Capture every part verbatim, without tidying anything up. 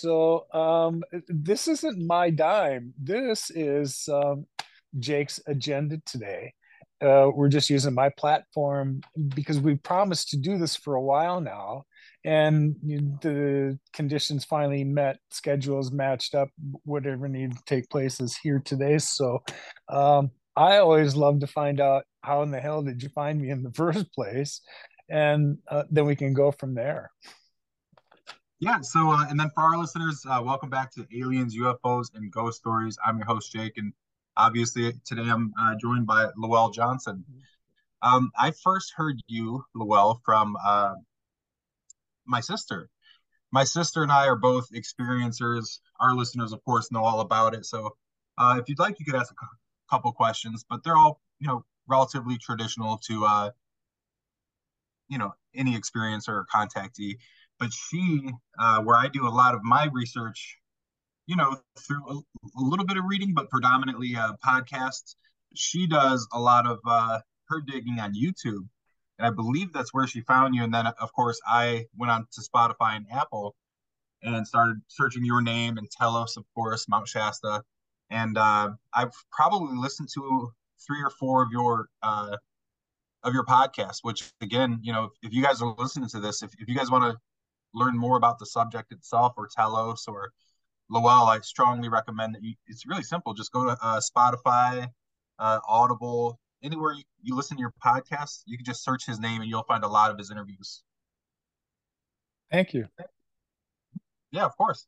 So um, this isn't my dime. This is um, Jake's agenda today. Uh, we're just using my platform because we promised to do this for a while now, and you- the conditions finally met, schedules matched up, whatever needed to take place is here today. So um, I always love to find out how in the hell did you find me in the first place, and uh, then we can go from there. Yeah. So, uh, and then for our listeners, uh, welcome back to Aliens, U F Os, and Ghost Stories. I'm your host, Jake, and obviously today I'm uh, joined by Lowell Johnson. Um, I first heard you, Lowell, from uh, my sister. My sister and I are both experiencers. Our listeners, of course, know all about it. So, uh, if you'd like, you could ask a cou- couple questions, but they're all, you know, relatively traditional to, uh, you know, any experiencer or contactee. But she, uh, where I do a lot of my research, you know, through a, a little bit of reading, but predominantly uh, podcasts. She does a lot of uh, her digging on YouTube. And I believe that's where she found you. And then, of course, I went on to Spotify and Apple and started searching your name and Telos, of course, Mount Shasta. And uh, I've probably listened to three or four of your uh, of your podcasts. Which, again, you know, if you guys are listening to this, if, if you guys want to learn more about the subject itself, or Telos, or Lowell, I strongly recommend that you. It's really simple. Just go to uh, Spotify, uh, Audible, anywhere you, you listen to your podcast. You can just search his name, and you'll find a lot of his interviews. Thank you. Yeah, of course.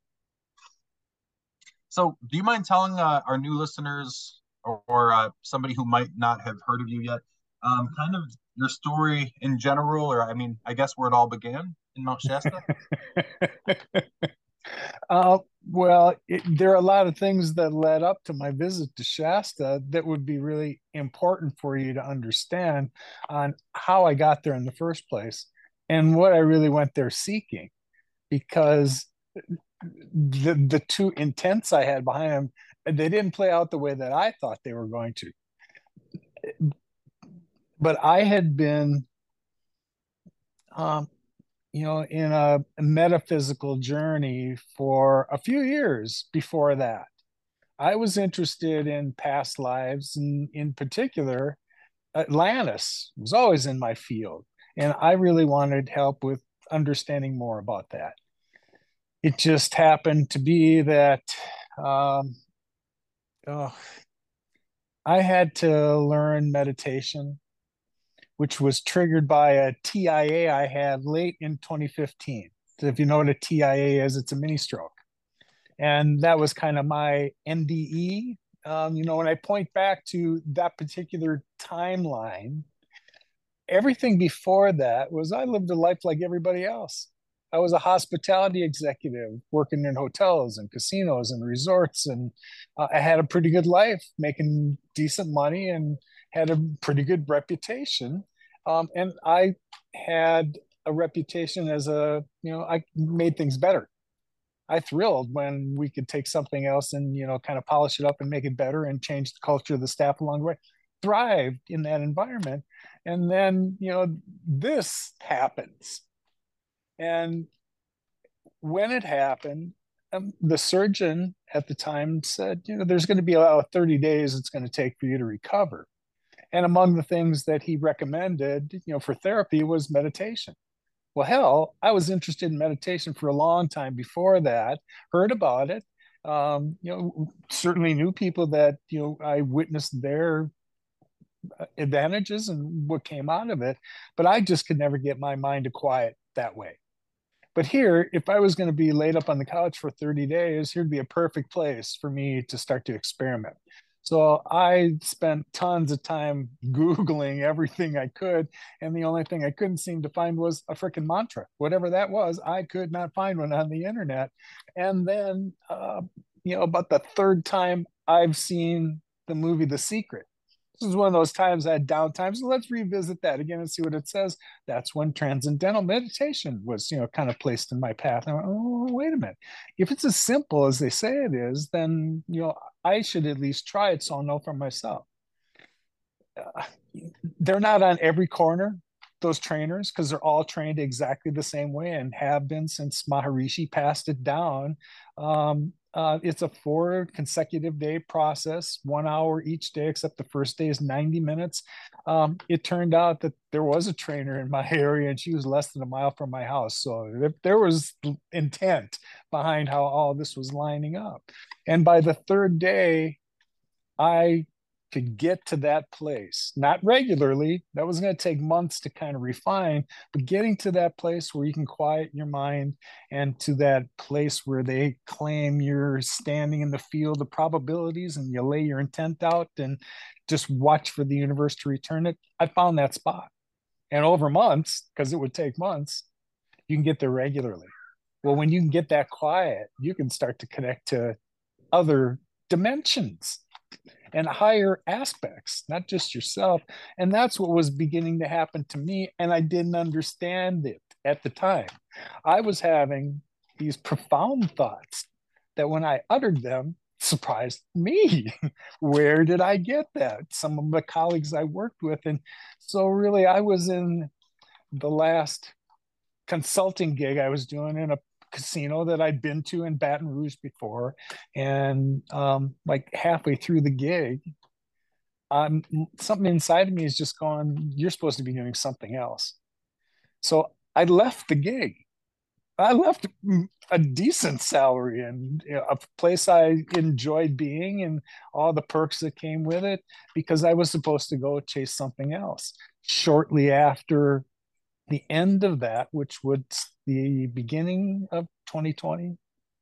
So, do you mind telling uh, our new listeners, or, or uh, somebody who might not have heard of you yet, um, kind of your story in general, or I mean, I guess where it all began in Mount Shasta? Uh, well, it, there are a lot of things that led up to my visit to Shasta that would be really important for you to understand on how I got there in the first place and what I really went there seeking. Because the the two intents I had behind them, they didn't play out the way that I thought they were going to. But I had been, um, you know, in a metaphysical journey for a few years before that. I was interested in past lives, and in particular, Atlantis was always in my field. And I really wanted help with understanding more about that. It just happened to be that um, oh, I had to learn meditation, which was triggered by a T I A I had late in twenty fifteen. So if you know what a T I A is, it's a mini stroke. And that was kind of my N D E. Um, you know, when I point back to that particular timeline, everything before that was I lived a life like everybody else. I was a hospitality executive working in hotels and casinos and resorts, and uh, I had a pretty good life, making decent money, and had a pretty good reputation. Um, and I had a reputation as a, you know, I made things better. I thrilled when we could take something else and, you know, kind of polish it up and make it better and change the culture of the staff along the way. Thrived in that environment. And then, you know, this happens. And when it happened, um, the surgeon at the time said, you know, there's going to be about thirty days it's going to take for you to recover. And among the things that he recommended, you know, for therapy was meditation. Well, hell, I was interested in meditation for a long time before that, heard about it, um, you know, certainly knew people that, you know, I witnessed their advantages and what came out of it, but I just could never get my mind to quiet that way. But here, if I was going to be laid up on the couch for thirty days, here'd be a perfect place for me to start to experiment. So I spent tons of time Googling everything I could. And the only thing I couldn't seem to find was a freaking mantra. Whatever that was, I could not find one on the internet. And then, uh, you know, about the third time I've seen the movie The Secret. This is one of those times I had downtime. So let's revisit that again and see what it says. That's when transcendental meditation was, you know, kind of placed in my path. And I went, oh, wait a minute. If it's as simple as they say it is, then, you know, I should at least try it so I'll know for myself. Uh, they're not on every corner. those trainers because they're all trained exactly the same way and have been since Maharishi passed it down. Um, uh, it's a four consecutive day process, one hour each day, except the first day is ninety minutes. Um, it turned out that there was a trainer in my area and she was less than a mile from my house. So there was intent behind how all this was lining up. And by the third day, I could get to that place, not regularly. That was going to take months to kind of refine, but getting to that place where you can quiet your mind and to that place where they claim you're standing in the field of probabilities and you lay your intent out and just watch for the universe to return it. I found that spot. And over months, because it would take months, you can get there regularly. Well, when you can get that quiet, you can start to connect to other dimensions and higher aspects, not just yourself. And that's what was beginning to happen to me. And I didn't understand it at the time. I was having these profound thoughts that when I uttered them, surprised me. Where did I get that? Some of the colleagues I worked with. And so, really, I was in the last consulting gig I was doing in a casino that I'd been to in Baton Rouge before. And um, like halfway through the gig, um, something inside of me is just going, you're supposed to be doing something else. So I left the gig. I left a decent salary and you know, a place I enjoyed being and all the perks that came with it because I was supposed to go chase something else. Shortly after the end of that, which was the beginning of twenty twenty,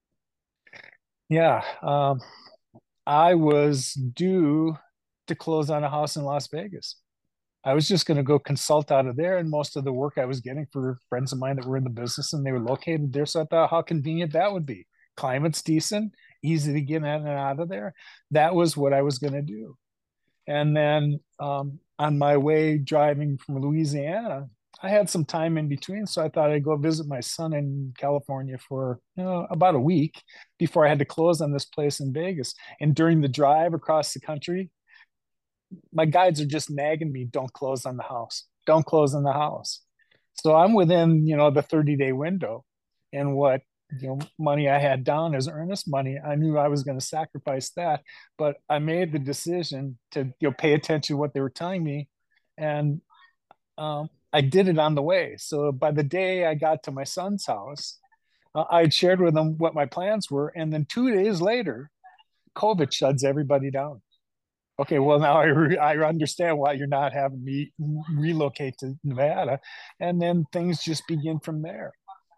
yeah, um, I was due to close on a house in Las Vegas. I was just going to go consult out of there, and most of the work I was getting for friends of mine that were in the business and they were located there. So I thought how convenient that would be. Climate's decent, easy to get in and out of there. That was what I was going to do. And then um, on my way driving from Louisiana, I had some time in between, so I thought I'd go visit my son in California for you know, about a week before I had to close on this place in Vegas. And during the drive across the country, my guides are just nagging me, don't close on the house. Don't close on the house. So I'm within, you know, the thirty day window. And what, you know, money I had down as earnest money, I knew I was going to sacrifice that. But I made the decision to, you know, pay attention to what they were telling me. And um, I did it on the way. So by the day I got to my son's house, uh, I had shared with him what my plans were. And then two days later, COVID shuts everybody down. Okay, well now I re- I understand why you're not having me relocate to Nevada, and then things just begin from there.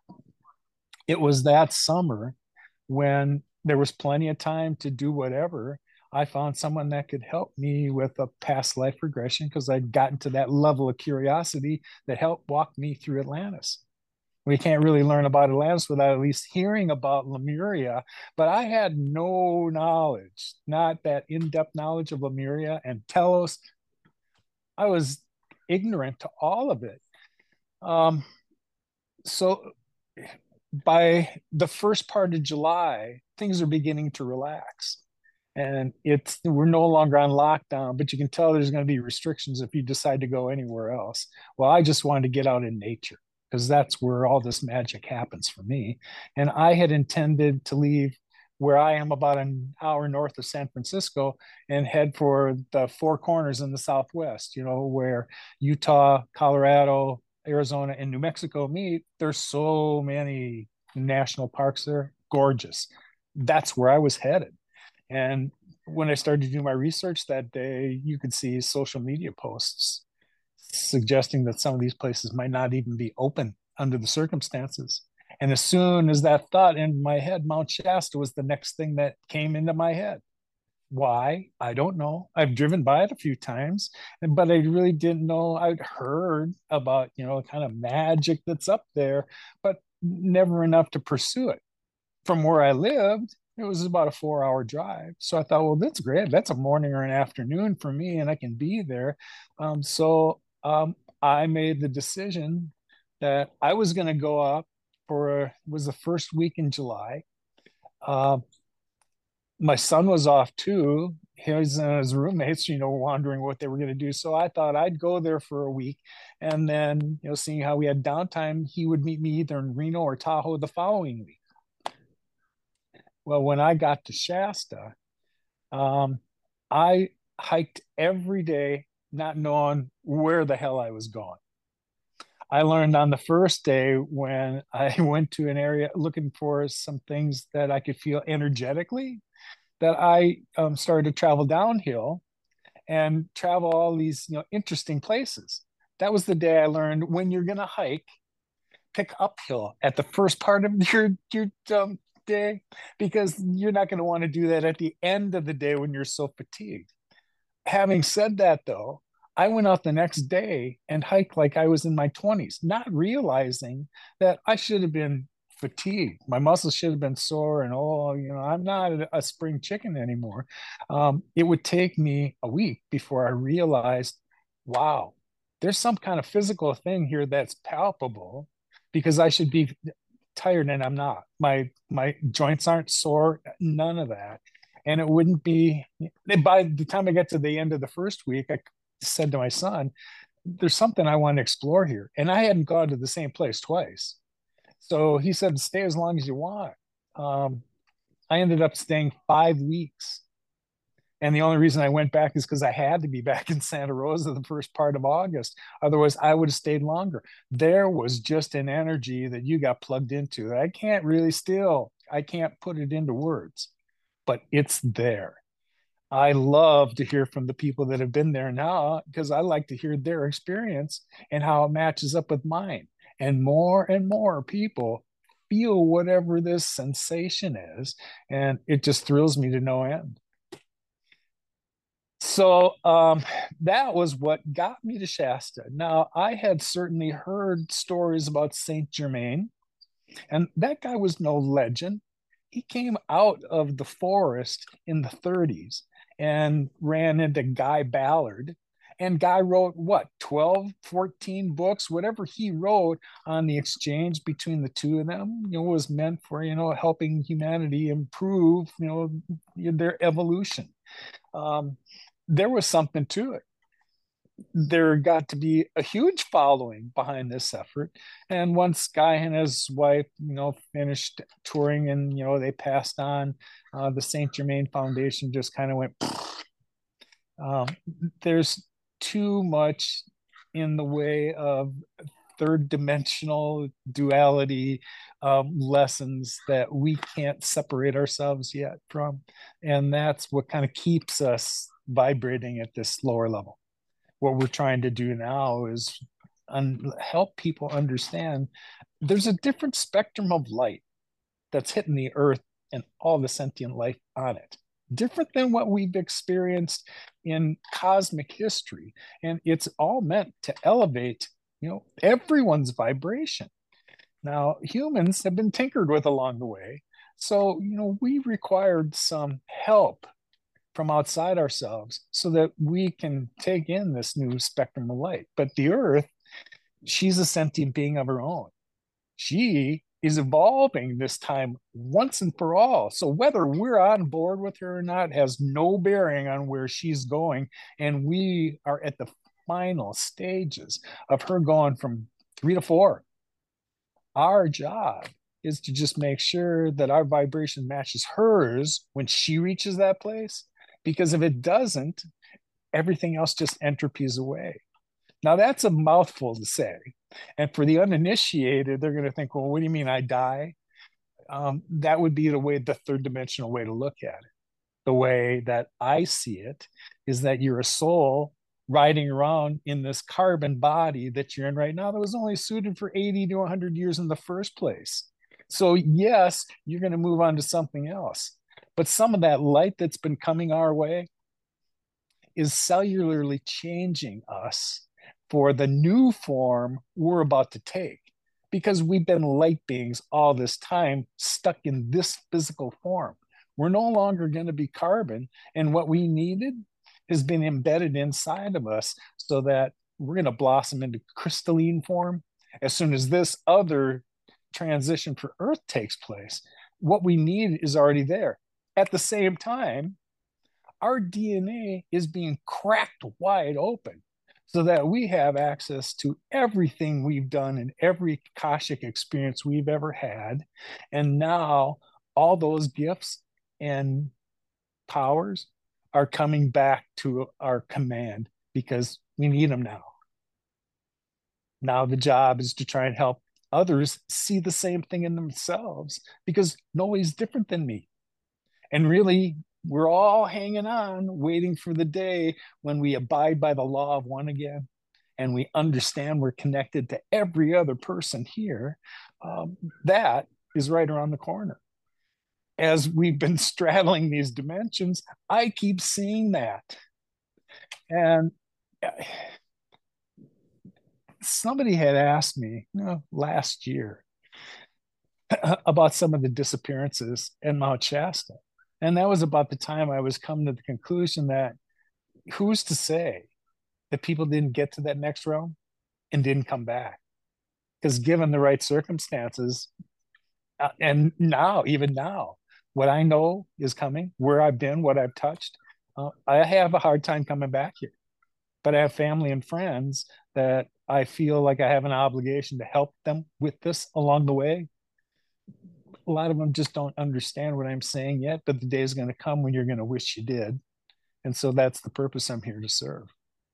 It was that summer when there was plenty of time to do whatever. I found someone that could help me with a past life regression because I'd gotten to that level of curiosity that helped walk me through Atlantis. We can't really learn about Atlantis without at least hearing about Lemuria. But I had no knowledge, not that in-depth knowledge of Lemuria and Telos. I was ignorant to all of it. Um, so by the first part of July, things are beginning to relax. And it's we're no longer on lockdown, but you can tell there's going to be restrictions if you decide to go anywhere else. Well, I just wanted to get out in nature because that's where all this magic happens for me. And I had intended to leave where I am about an hour north of San Francisco and head for the Four Corners in the Southwest, you know, where Utah, Colorado, Arizona, and New Mexico meet. There's so many national parks there, gorgeous. That's where I was headed. And when I started to do my research that day, you could see social media posts suggesting that some of these places might not even be open under the circumstances. And as soon as that thought in my head, Mount Shasta was the next thing that came into my head. Why? I don't know. I've driven by it a few times, but I really didn't know. I'd heard about, you know, kind of magic that's up there, but never enough to pursue it. From where I lived, it was about a four hour drive. So I thought, well, that's great. That's a morning or an afternoon for me, and I can be there. Um, so um, I made the decision that I was going to go up for, it was the first week in July. Uh, My son was off too. His and his roommates, you know, wondering what they were going to do. So I thought I'd go there for a week, and then, you know, seeing how we had downtime, he would meet me either in Reno or Tahoe the following week. Well, when I got to Shasta, um, I hiked every day, not knowing where the hell I was going. I learned on the first day when I went to an area looking for some things that I could feel energetically, that I um, started to travel downhill and travel all these, you know, interesting places. That was the day I learned when you're going to hike, pick uphill at the first part of your your um, day, because you're not going to want to do that at the end of the day when you're so fatigued. Having said that, though, I went out the next day and hiked like I was in my twenties, not realizing that I should have been fatigued. My muscles should have been sore, and oh, you know, I'm not a spring chicken anymore. Um, it would take me a week before I realized, wow, there's some kind of physical thing here that's palpable, because I should be tired and I'm not. My my joints aren't sore, none of that. And it wouldn't be, by the time I get to the end of the first week, I said to my son, there's something I want to explore here. And I hadn't gone to the same place twice. So he said, stay as long as you want. Um, I ended up staying five weeks. And the only reason I went back is because I had to be back in Santa Rosa the first part of August. Otherwise, I would have stayed longer. There was just an energy that you got plugged into that I can't really still, I can't put it into words, but it's there. I love to hear from the people that have been there now, because I like to hear their experience and how it matches up with mine. And more and more people feel whatever this sensation is, and it just thrills me to no end. So um, that was what got me to Shasta. Now, I had certainly heard stories about Saint Germain, and that guy was no legend. He came out of the forest in the thirties and ran into Guy Ballard. And Guy wrote what, twelve, fourteen books, whatever he wrote on the exchange between the two of them, you know, was meant for, you know, helping humanity improve, you know, their evolution. Um, there was something to it. There got to be a huge following behind this effort. And once Guy and his wife, you know, finished touring and, you know, they passed on, uh, the Saint Germain Foundation just kind of went, um, there's too much in the way of third dimensional duality um, lessons that we can't separate ourselves yet from. And that's what kind of keeps us vibrating at this lower level. What we're trying to do now is un- help people understand there's a different spectrum of light that's hitting the earth and all the sentient life on it, different than what we've experienced in cosmic history. And it's all meant to elevate, you know, everyone's vibration. Now, humans have been tinkered with along the way. So, you know, we required some help from outside ourselves so that we can take in this new spectrum of light. But the earth, she's a sentient being of her own. She is evolving this time once and for all. So whether we're on board with her or not has no bearing on where she's going. And we are at the final stages of her going from three to four. Our job is to just make sure that our vibration matches hers when she reaches that place. Because if it doesn't, everything else just entropies away. Now, that's a mouthful to say. And for the uninitiated, they're going to think, well, what do you mean I die? Um, that would be the way, the third dimensional way to look at it. The way that I see it is that you're a soul riding around in this carbon body that you're in right now that was only suited for eighty to one hundred years in the first place. So, yes, you're going to move on to something else. But some of that light that's been coming our way is cellularly changing us for the new form we're about to take, because we've been light beings all this time stuck in this physical form. We're no longer going to be carbon, and what we needed has been embedded inside of us so that we're going to blossom into crystalline form as soon as this other transition for Earth takes place. What we need is already there. at the same time, our D N A is being cracked wide open so that we have access to everything we've done and every Akashic experience we've ever had. And now all those gifts and powers are coming back to our command because we need them now. Now the job is to try and help others see the same thing in themselves because nobody's different than me. And really, we're all hanging on, waiting for the day when we abide by the law of one again and we understand we're connected to every other person here. Um, that is right around the corner. As we've been straddling these dimensions, I keep seeing that. And somebody had asked me, you know, last year about some of the disappearances in Mount Shasta. And that was about the time I was coming to the conclusion that who's to say that people didn't get to that next realm and didn't come back? Because given the right circumstances, uh, and now, even now, what I know is coming, where I've been, what I've touched, uh, I have a hard time coming back here. But I have family and friends that I feel like I have an obligation to help them with this along the way. A lot of them just don't understand what I'm saying yet, but the day is going to come when you're going to wish you did. And so that's the purpose I'm here to serve.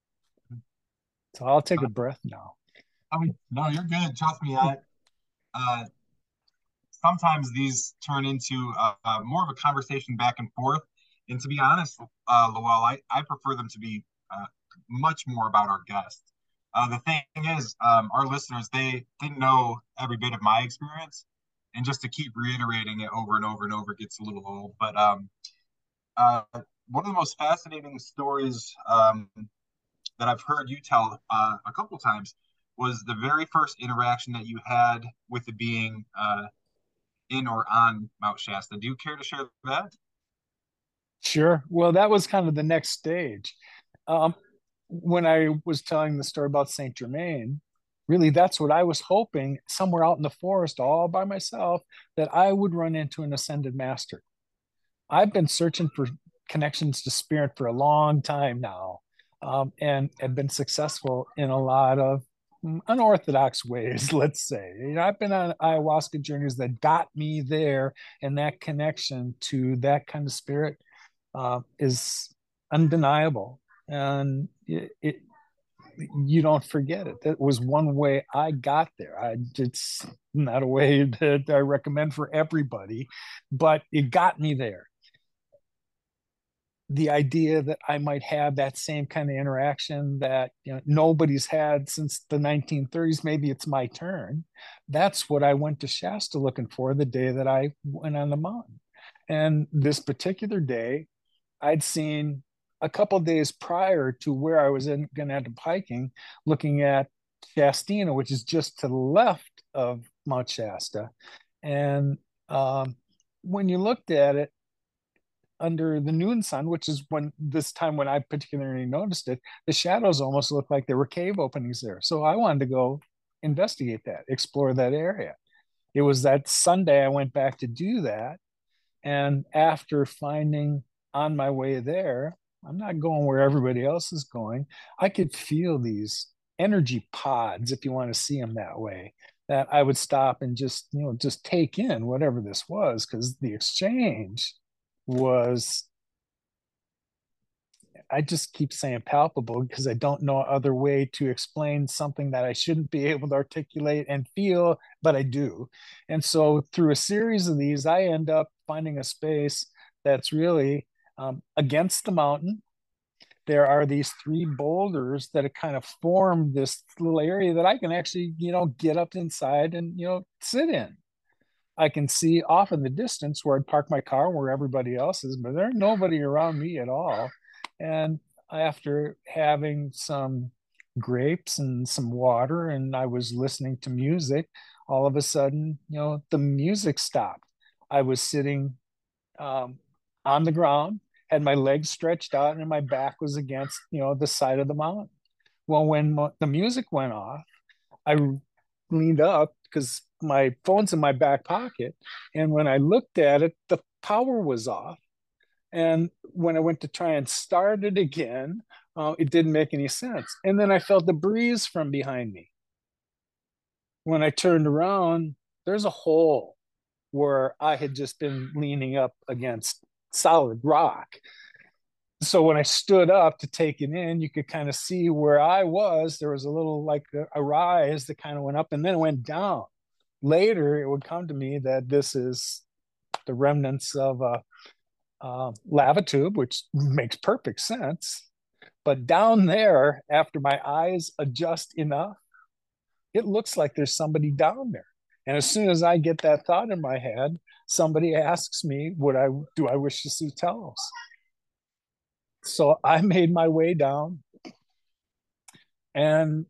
So I'll take a breath now. I mean, no, you're good. Trust me. I, uh, sometimes these turn into uh, uh, more of a conversation back and forth. And to be honest, uh, Lowell, I, I prefer them to be uh, much more about our guests. Uh, the thing is, um, our listeners, they, they know every bit of my experience. And just to keep reiterating it over and over and over gets a little old. But um, uh, one of the most fascinating stories um, that I've heard you tell uh, a couple times was the very first interaction that you had with the being uh, in or on Mount Shasta. Do you care to share that? Sure. Well, that was kind of the next stage. Um, when I was telling the story about Saint Germain, really that's what I was hoping somewhere out in the forest, all by myself, that I would run into an ascended master. I've been searching for connections to spirit for a long time now, um, and have been successful in a lot of unorthodox ways, let's say. You know, I've been on ayahuasca journeys that got me there, and that connection to that kind of spirit uh, is undeniable. And it, it you don't forget it. That was one way I got there. I it's not a way that I recommend for everybody, but it got me there. The idea that I might have that same kind of interaction that you know nobody's had since the nineteen thirties, maybe it's my turn. That's what I went to Shasta looking for the day that I went on the mountain. And this particular day, I'd seen a couple of days prior to where I was going to end up hiking, looking at Shastina, which is just to the left of Mount Shasta. And um, when you looked at it under the noon sun, which is when this time when I particularly noticed it, the shadows almost looked like there were cave openings there. So I wanted to go investigate that, explore that area. It was that Sunday I went back to do that. And after finding on my way there, I'm not going where everybody else is going. I could feel these energy pods, if you want to see them that way, that I would stop and just, you know, just take in whatever this was, because the exchange was, I just keep saying palpable because I don't know other way to explain something that I shouldn't be able to articulate and feel, but I do. And so through a series of these, I end up finding a space that's really um, against the mountain. There are these three boulders that have kind of formed this little area that I can actually, you know, get up inside and, you know, sit in. I can see off in the distance where I'd park my car where everybody else is, but there's nobody around me at all. And after having some grapes and some water, and I was listening to music, all of a sudden, you know, the music stopped. I was sitting um, on the ground, had my legs stretched out, and my back was against, you know, the side of the mountain. Well, when mo- the music went off, I leaned up because my phone's in my back pocket. And when I looked at it, the power was off. And when I went to try and start it again, uh, it didn't make any sense. And then I felt the breeze from behind me. When I turned around, there's a hole where I had just been leaning up against solid rock. So when I stood up to take it in, you could kind of see where I was. There was a little like a, a rise that kind of went up and then it went down. Later, it would come to me that this is the remnants of a, a lava tube, which makes perfect sense. But down there, after my eyes adjust enough, it looks like there's somebody down there. And as soon as I get that thought in my head, somebody asks me, "Would I do I wish to see Telos?" So I made my way down, and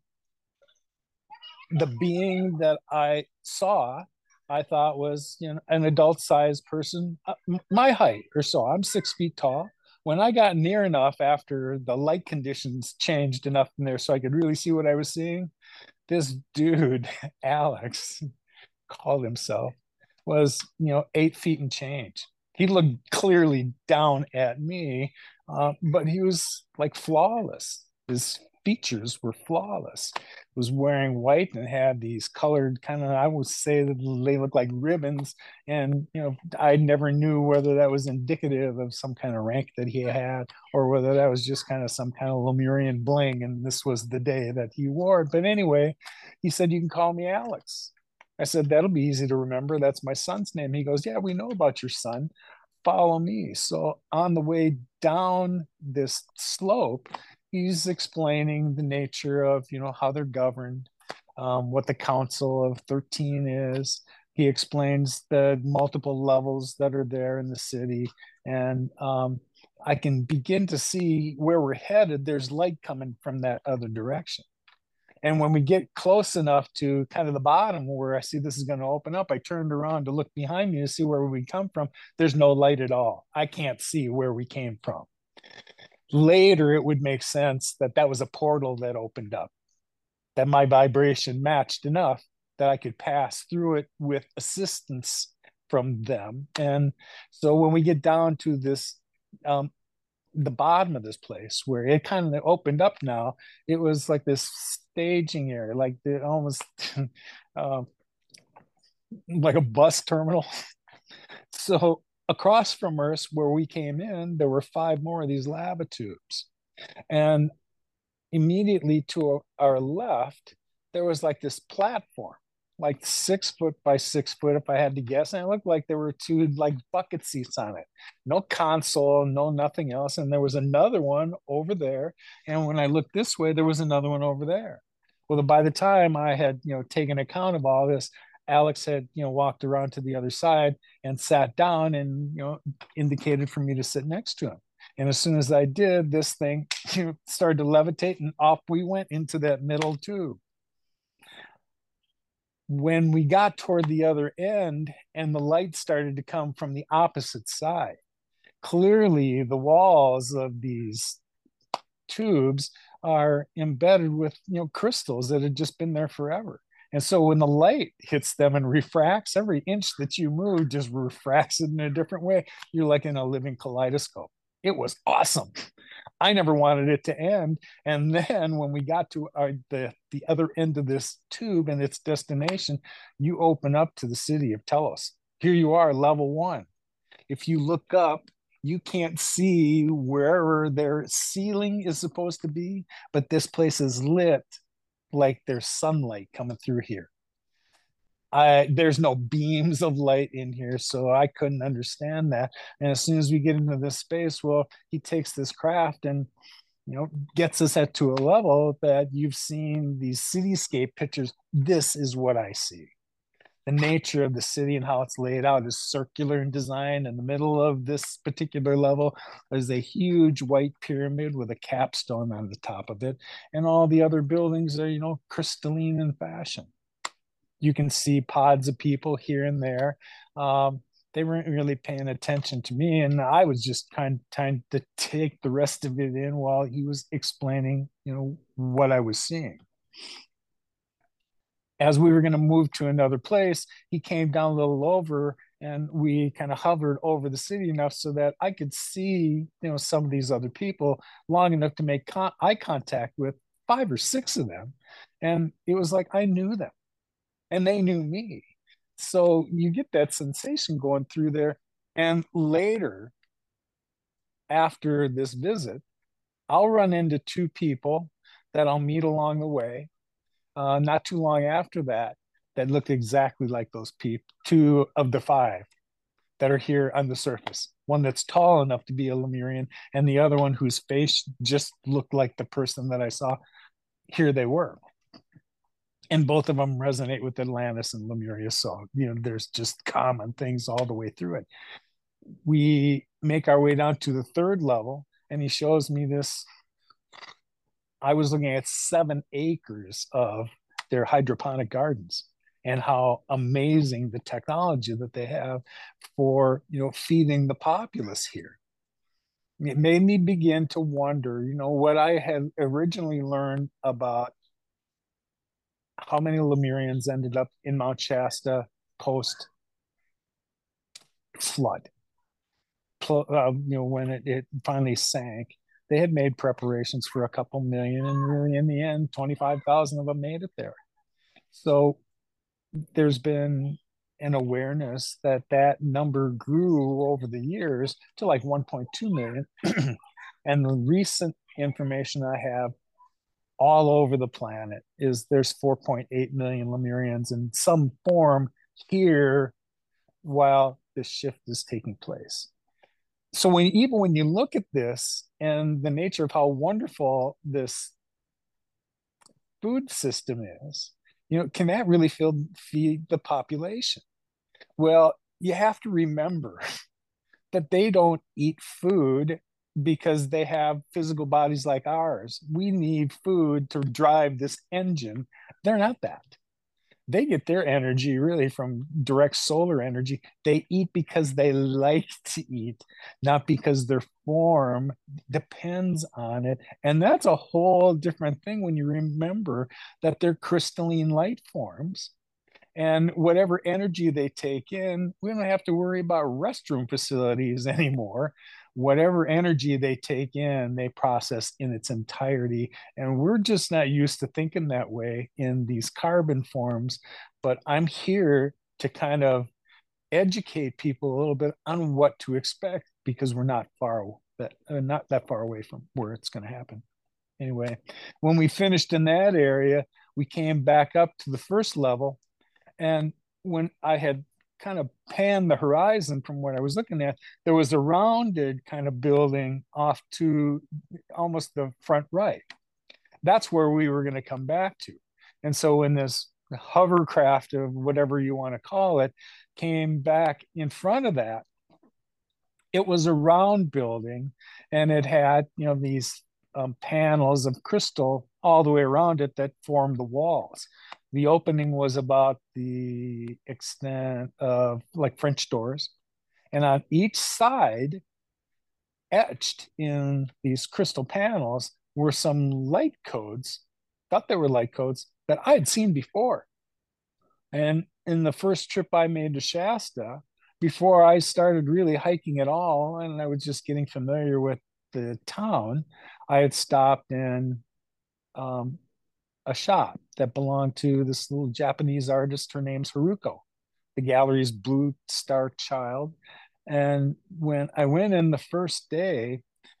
the being that I saw, I thought was, you know, an adult-sized person, uh, my height or so. I'm six feet tall. When I got near enough, after the light conditions changed enough in there, so I could really see what I was seeing, this dude, Alex, called himself, was, you know, eight feet and change. He looked clearly down at me, uh, but he was like flawless. His features were flawless. Was wearing white and had these colored kind of, I would say that they look like ribbons. And, you know, I never knew whether that was indicative of some kind of rank that he had or whether that was just kind of some kind of Lemurian bling. And this was the day that he wore it. But anyway, he said, "You can call me Alex." I said, "That'll be easy to remember. That's my son's name." He goes, "Yeah, we know about your son. Follow me." So on the way down this slope, he's explaining the nature of, you know, how they're governed, um, what the Council of thirteen is. He explains the multiple levels that are there in the city. And um, I can begin to see where we're headed. There's light coming from that other direction. And when we get close enough to kind of the bottom where I see this is going to open up, I turned around to look behind me to see where we come from. There's no light at all. I can't see where we came from. Later, it would make sense that that was a portal that opened up, that my vibration matched enough that I could pass through it with assistance from them. And so when we get down to this um, the bottom of this place where it kind of opened up now, it was like this staging area, like the almost uh, like a bus terminal. So across from us, where we came in, there were five more of these lava tubes. And immediately to our left, there was like this platform, like six foot by six foot, if I had to guess. And it looked like there were two like bucket seats on it. No console, no nothing else. And there was another one over there. And when I looked this way, there was another one over there. Well, by the time I had, you know, taken account of all this, Alex had, you know, walked around to the other side and sat down and, you know, indicated for me to sit next to him. And as soon as I did, this thing started to levitate and off we went into that middle tube. When we got toward the other end and the light started to come from the opposite side, clearly the walls of these tubes are embedded with, you know, crystals that had just been there forever. And so when the light hits them and refracts, every inch that you move just refracts it in a different way. You're like in a living kaleidoscope. It was awesome. I never wanted it to end. And then when we got to our, the, the other end of this tube and its destination, you open up to the city of Telos. Here you are, level one. If you look up, you can't see wherever their ceiling is supposed to be, but this place is lit like there's sunlight coming through here. I, there's no beams of light in here, so I couldn't understand that. And as soon as we get into this space, well, he takes this craft and, you know, gets us at to a level that you've seen these cityscape pictures. This is what I see. The nature of the city and how it's laid out is circular in design. In the middle of this particular level, there's a huge white pyramid with a capstone on the top of it, and all the other buildings are, you know, crystalline in fashion. You can see pods of people here and there. Um, they weren't really paying attention to me, and I was just kind of trying to take the rest of it in while he was explaining, you know, what I was seeing. As we were going to move to another place, he came down a little over and we kind of hovered over the city enough so that I could see, you know, some of these other people long enough to make con- eye contact with five or six of them. And it was like I knew them and they knew me. So you get that sensation going through there. And later, after this visit, I'll run into two people that I'll meet along the way. Uh, not too long after that, that look exactly like those people, two of the five that are here on the surface. One that's tall enough to be a Lemurian, and the other one whose face just looked like the person that I saw. Here they were. And both of them resonate with Atlantis and Lemuria. So, you know, there's just common things all the way through it. We make our way down to the third level, and he shows me this. I was looking at seven acres of their hydroponic gardens and how amazing the technology that they have for, you know, feeding the populace here. It made me begin to wonder, you know, what I had originally learned about how many Lemurians ended up in Mount Shasta post flood. Uh, you know, when it, it finally sank, they had made preparations for a couple million, and really, in the end, twenty-five thousand of them made it there. So there's been an awareness that that number grew over the years to like one point two million. And the recent information I have all over the planet is there's four point eight million Lemurians in some form here while this shift is taking place. So when even when you look at this and the nature of how wonderful this food system is, you know, can that really feed, feed the population? Well, you have to remember that they don't eat food because they have physical bodies like ours. We need food to drive this engine. They're not that. They get their energy really from direct solar energy. They eat because they like to eat, not because their form depends on it. And that's a whole different thing when you remember that they're crystalline light forms. And whatever energy they take in, we don't have to worry about restroom facilities anymore. Whatever energy they take in, they process in its entirety. And we're just not used to thinking that way in these carbon forms. But I'm here to kind of educate people a little bit on what to expect because we're not far that uh, not that far away from where it's going to happen. Anyway, when we finished in that area, we came back up to the first level, and when I had kind of panned the horizon from what I was looking at, there was a rounded kind of building off to almost the front right. That's where we were going to come back to. And so when this hovercraft of whatever you want to call it came back in front of that, it was a round building, and it had, you know, these um, panels of crystal all the way around it that formed the walls. The opening was about the extent of like French doors. And on each side, etched in these crystal panels, were some light codes. Thought they were light codes that I had seen before. And in the first trip I made to Shasta, before I started really hiking at all, and I was just getting familiar with the town, I had stopped in um, a shop that belonged to this little Japanese artist. Her name's Haruko, the gallery's blue star child. And when I went in the first day,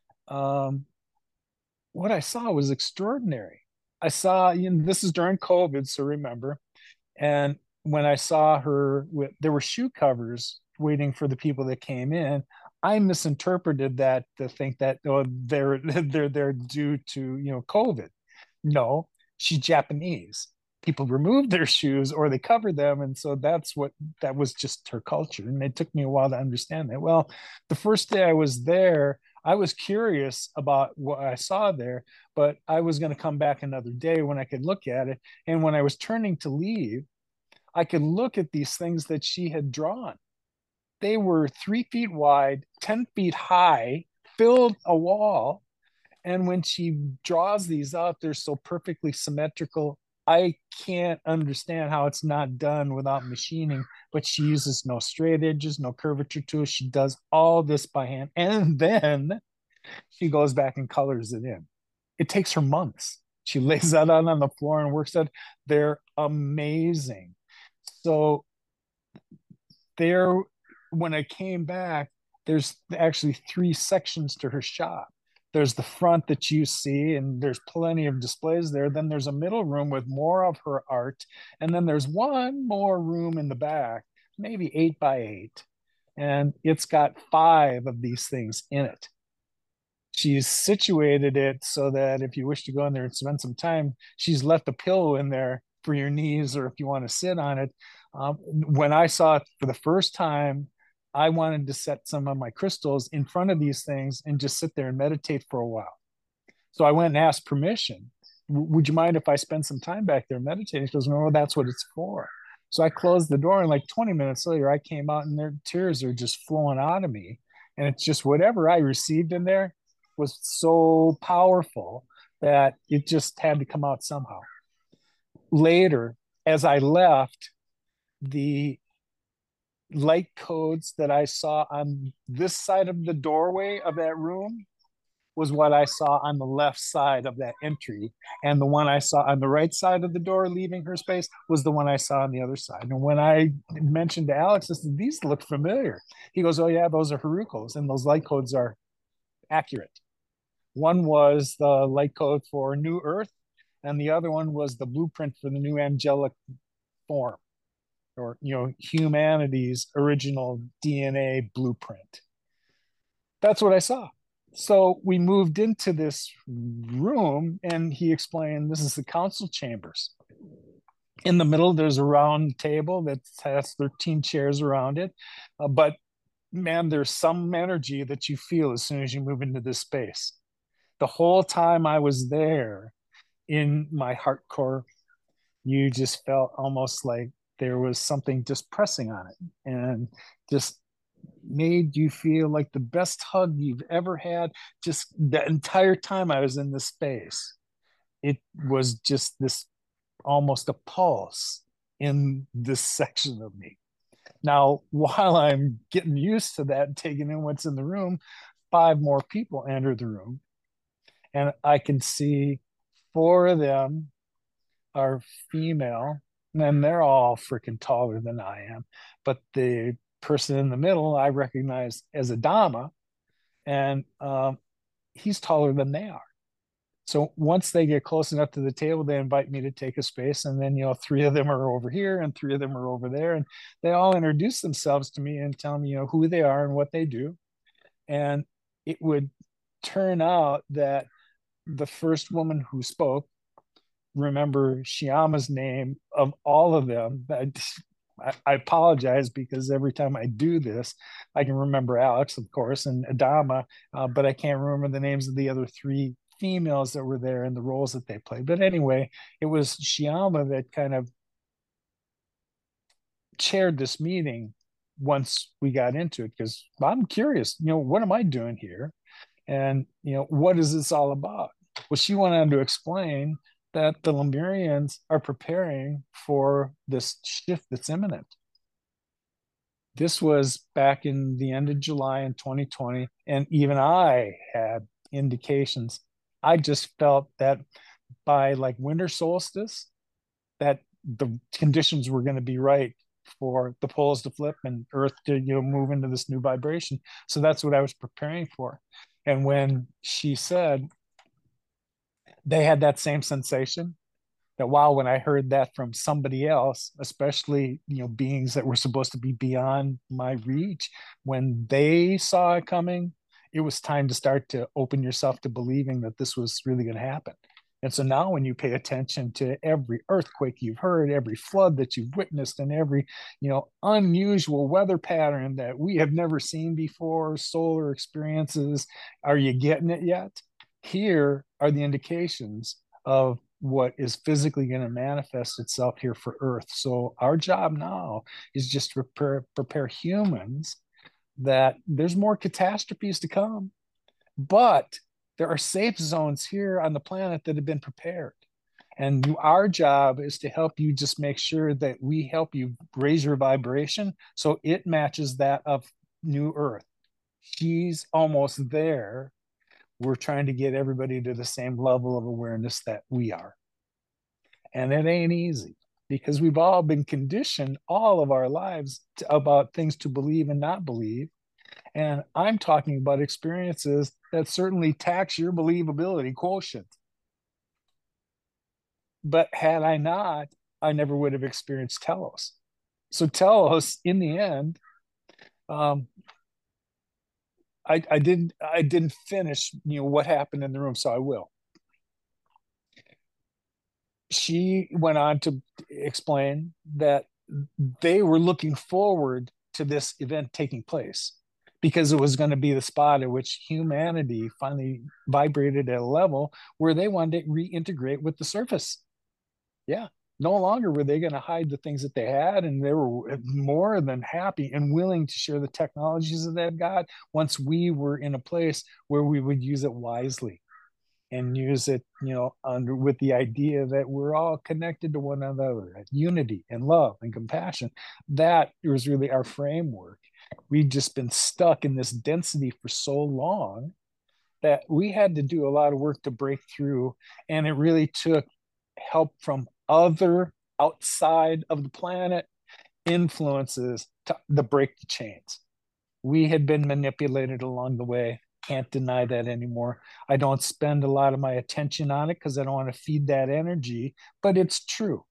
um, what I saw was extraordinary. I saw, you know, this is during COVID, so remember. And when I saw her, with, there were shoe covers waiting for the people that came in. I misinterpreted that to think that, oh, they're they're they're due to, you know, COVID. No, she's Japanese. People removed their shoes or they covered them, and so that's what that was just her culture. And it took me a while to understand that. Well, the first day I was there, I was curious about what I saw there, but I was going to come back another day when I could look at it. And when I was turning to leave, I could look at these things that she had drawn. They were three feet wide, ten feet high, filled a wall. And when she draws these out, they're so perfectly symmetrical I can't understand how it's not done without machining, but she uses no straight edges, no curvature tools. She does all this by hand. And then she goes back and colors it in. It takes her months. She lays that out on the floor and works it. They're amazing. So there, when I came back, there's actually three sections to her shop. There's the front that you see, and there's plenty of displays there. Then there's a middle room with more of her art. And then there's one more room in the back, maybe eight by eight. And it's got five of these things in it. She's situated it so that if you wish to go in there and spend some time, she's left a pillow in there for your knees or if you want to sit on it. Um, when I saw it for the first time, I wanted to set some of my crystals in front of these things and just sit there and meditate for a while. So I went and asked permission. Would you mind if I spend some time back there meditating? She goes, no, that's what it's for. So I closed the door, and like twenty minutes later, I came out and their tears are just flowing out of me. And it's just whatever I received in there was so powerful that it just had to come out somehow. Later, as I left, the light codes that I saw on this side of the doorway of that room was what I saw on the left side of that entry. And the one I saw on the right side of the door leaving her space was the one I saw on the other side. And when I mentioned to Alex, I said, these look familiar. He goes, oh, yeah, those are Haruko's, and those light codes are accurate. One was the light code for New Earth, and the other one was the blueprint for the new angelic form, or, you know, humanity's original D N A blueprint. That's what I saw. So we moved into this room, and he explained this is the council chambers. In the middle, there's a round table that has thirteen chairs around it. Uh, but man, there's some energy that you feel as soon as you move into this space. The whole time I was there, in my heart core, you just felt almost like there was something just pressing on it, and just made you feel like the best hug you've ever had. Just the entire time I was in this space, it was just this almost a pulse in this section of me. Now, while I'm getting used to that and taking in what's in the room, five more people enter the room, and I can see four of them are female, and they're all freaking taller than I am. But the person in the middle I recognize as a Dama, and um, he's taller than they are. So once they get close enough to the table, they invite me to take a space, and then, you know, three of them are over here and three of them are over there, and they all introduce themselves to me and tell me, you know, who they are and what they do. And it would turn out that the first woman who spoke, remember Shyama's name of all of them. I, I apologize because every time I do this, I can remember Alex, of course, and Adama, uh, but I can't remember the names of the other three females that were there and the roles that they played. But anyway, it was Shyama that kind of chaired this meeting once we got into it, because I'm curious, you know, what am I doing here? And, you know, what is this all about? Well, she went on to explain that the Lemurians are preparing for this shift that's imminent. This was back in the end of July in twenty twenty, and even I had indications. I just felt that by like winter solstice, that the conditions were going to be right for the poles to flip and Earth to, you know, move into this new vibration. So that's what I was preparing for. And when she said they had that same sensation, that wow, when I heard that from somebody else, especially, you know, beings that were supposed to be beyond my reach, when they saw it coming, it was time to start to open yourself to believing that this was really going to happen. And so now when you pay attention to every earthquake you've heard, every flood that you've witnessed, and every, you know, unusual weather pattern that we have never seen before, solar experiences, are you getting it yet? Here are the indications of what is physically going to manifest itself here for Earth. So our job now is just to prepare, prepare humans that there's more catastrophes to come, but there are safe zones here on the planet that have been prepared. And our job is to help you just make sure that we help you raise your vibration so it matches that of New Earth. She's almost there. We're trying to get everybody to the same level of awareness that we are. And it ain't easy because we've all been conditioned all of our lives to, about things to believe and not believe. And I'm talking about experiences that certainly tax your believability quotient. But had I not, I never would have experienced Telos. So Telos, in the end, um, I, I didn't I didn't finish, you know, what happened in the room, so I will. She went on to explain that they were looking forward to this event taking place because it was going to be the spot at which humanity finally vibrated at a level where they wanted to reintegrate with the surface. Yeah. No longer were they going to hide the things that they had, and they were more than happy and willing to share the technologies that they've got once we were in a place where we would use it wisely and use it, you know, under with the idea that we're all connected to one another, unity and love and compassion. That was really our framework. We'd just been stuck in this density for so long that we had to do a lot of work to break through, and it really took help from other outside of the planet influences to, to break the chains. We had been manipulated along the way. Can't deny that anymore. I don't spend a lot of my attention on it because I don't want to feed that energy, but it's true.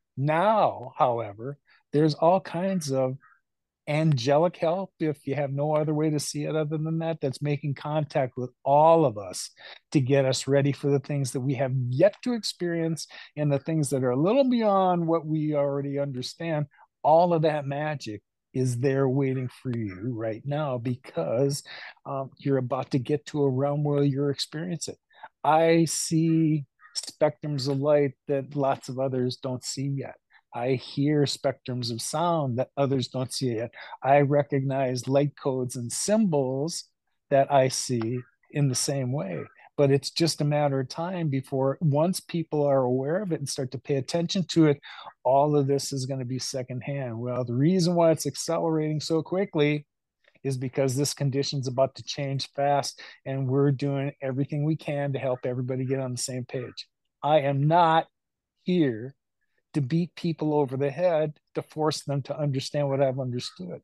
Now, however, there's all kinds of angelic help, if you have no other way to see it other than that, that's making contact with all of us to get us ready for the things that we have yet to experience and the things that are a little beyond what we already understand. All of that magic is there waiting for you right now because um, you're about to get to a realm where you're experiencing it. I see spectrums of light that lots of others don't see yet. I hear spectrums of sound that others don't see yet. I recognize light codes and symbols that I see in the same way. But it's just a matter of time before, once people are aware of it and start to pay attention to it, all of this is going to be secondhand. Well, the reason why it's accelerating so quickly is because this condition's about to change fast, and we're doing everything we can to help everybody get on the same page. I am not here to beat people over the head to force them to understand what I've understood.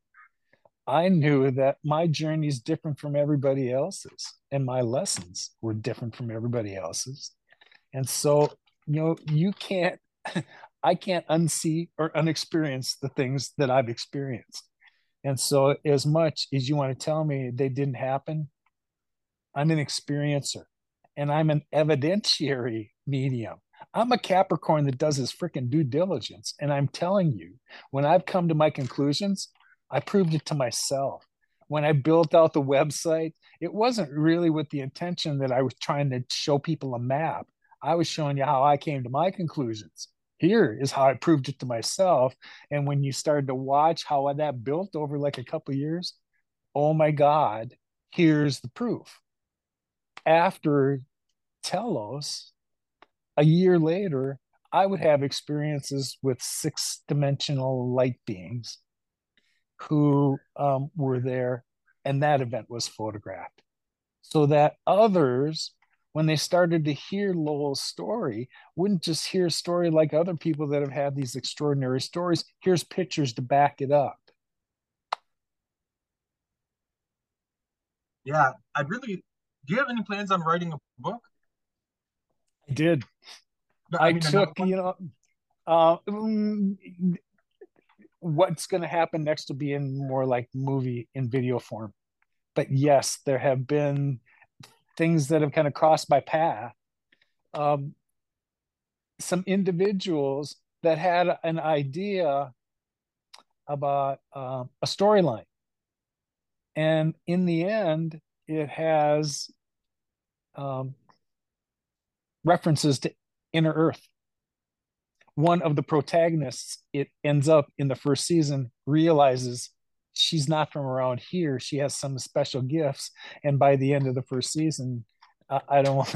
I knew that my journey is different from everybody else's, and my lessons were different from everybody else's. And so, you know, you can't, I can't unsee or unexperience the things that I've experienced. And so, as much as you want to tell me they didn't happen, I'm an experiencer and I'm an evidentiary medium. I'm a Capricorn that does his freaking due diligence. And I'm telling you, when I've come to my conclusions, I proved it to myself. When I built out the website, it wasn't really with the intention that I was trying to show people a map. I was showing you how I came to my conclusions. Here is how I proved it to myself. And when you started to watch how that built over like a couple of years, oh my God, here's the proof. After Telos, a year later, I would have experiences with six dimensional light beings who um, were there, and that event was photographed. So that others, when they started to hear Lowell's story, wouldn't just hear a story like other people that have had these extraordinary stories. Here's pictures to back it up. Yeah, I'd really. Do you have any plans on writing a book? I did. I I mean, another took, one. you know, uh, mm, what's going to happen next will be in more like movie in video form. But yes, there have been things that have kind of crossed my path. Um, some individuals that had an idea about uh, a storyline. And in the end, it has um, references to Inner Earth. One of the protagonists, it ends up in the first season, realizes she's not from around here. She has some special gifts. And by the end of the first season, I, I don't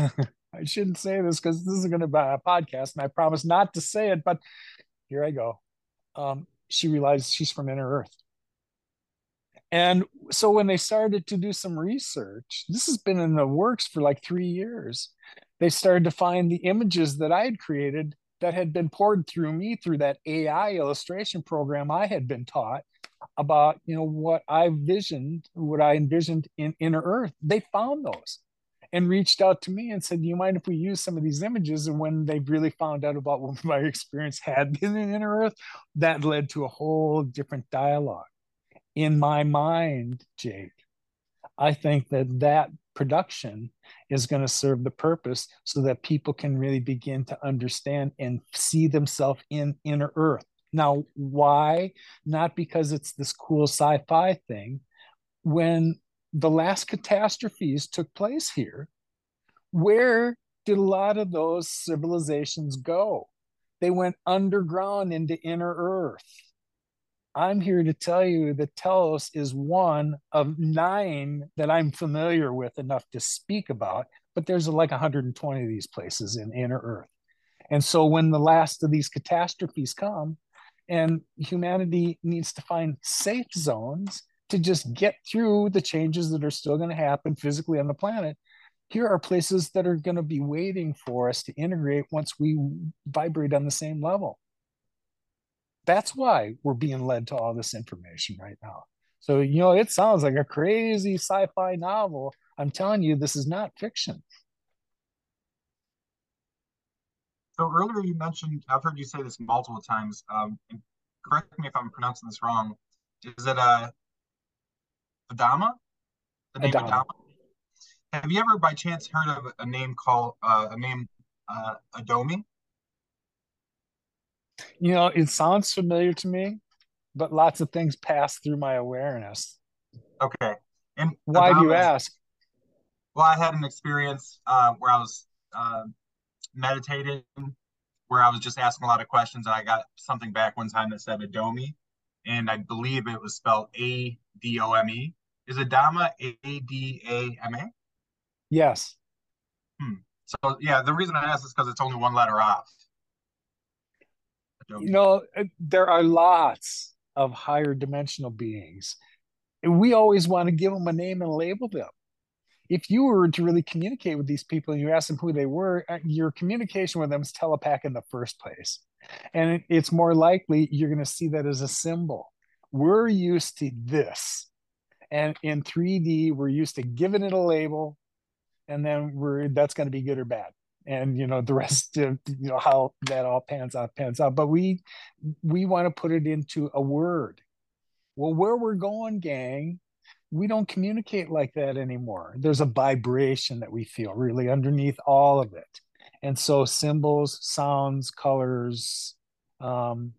I shouldn't say this because this is going to be a podcast, and I promise not to say it, but here I go. Um, she realized she's from inner Earth. And so when they started to do some research, this has been in the works for like three years. They started to find the images that I had created that had been poured through me through that A I illustration program I had been taught about, you know, what I visioned, what I envisioned in inner Earth. They found those and reached out to me and said, "Do you mind if we use some of these images?" And when they really found out about what my experience had been in inner Earth, that led to a whole different dialogue. In my mind, Jake, I think that that production is going to serve the purpose so that people can really begin to understand and see themselves in inner Earth. Now, why? Not because it's this cool sci-fi thing. When the last catastrophes took place here, where did a lot of those civilizations go? They went underground into inner Earth. I'm here to tell you that Telos is one of nine that I'm familiar with enough to speak about, but there's like one hundred twenty of these places in inner Earth. And so when the last of these catastrophes come and humanity needs to find safe zones to just get through the changes that are still going to happen physically on the planet, here are places that are going to be waiting for us to integrate once we vibrate on the same level. That's why we're being led to all this information right now. So, you know, it sounds like a crazy sci-fi novel. I'm telling you, this is not fiction. So earlier you mentioned, I've heard you say this multiple times, um, and correct me if I'm pronouncing this wrong. Is it uh, Adama? The name Adama. Adama? Have you ever by chance heard of a name called uh, a name uh, Adomi? You know, it sounds familiar to me, but lots of things pass through my awareness. Okay. And Why do you Adama is, ask? well, I had an experience uh, where I was uh, meditating, where I was just asking a lot of questions, and I got something back one time that said Adomi, and I believe it was spelled A D O M E. Is Adama A D A M A? Yes. Hmm. So yeah, the reason I asked is because it's only one letter off. You Adomi. know, there are lots of higher dimensional beings. And we always want to give them a name and label them. If you were to really communicate with these people and you ask them who they were, uh, your communication with them is telepathic in the first place. And it's more likely you're going to see that as a symbol. We're used to this. And in three D, we're used to giving it a label, and then we're that's going to be good or bad. And you know the rest of you know how that all pans out pans out. But we we want to put it into a word. Well, where we're going, gang, we don't communicate like that anymore. There's a vibration that we feel really underneath all of it. And so symbols, sounds, colors, um,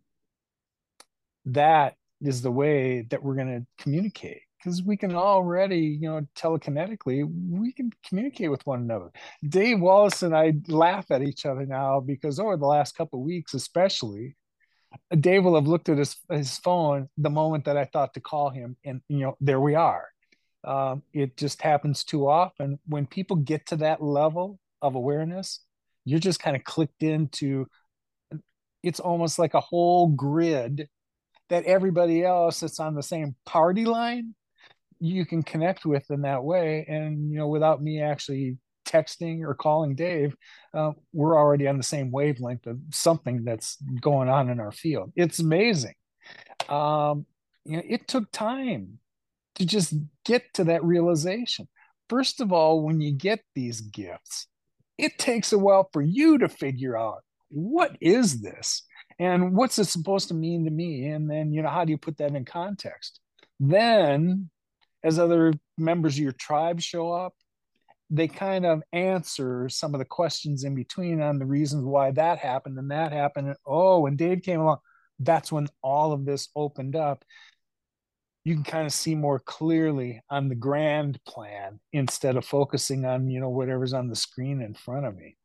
that is the way that we're going to communicate because we can already, you know, telekinetically, we can communicate with one another. Dave Wallace and I laugh at each other now because over the last couple of weeks, especially, Dave will have looked at his his phone the moment that I thought to call him, and you know, there we are. Um, it just happens too often when people get to that level of awareness. You're just kind of clicked into. It's almost like a whole grid that everybody else that's on the same party line you can connect with in that way, and you know, without me actually texting or calling Dave, uh, we're already on the same wavelength of something that's going on in our field. It's amazing. Um, you know, it took time to just get to that realization. First of all, when you get these gifts, it takes a while for you to figure out what is this and what's it supposed to mean to me, and then you know, how do you put that in context? Then as other members of your tribe show up, they kind of answer some of the questions in between on the reasons why that happened and that happened. And oh, when Dave came along, that's when all of this opened up. You can kind of see more clearly on the grand plan instead of focusing on, you know, whatever's on the screen in front of me.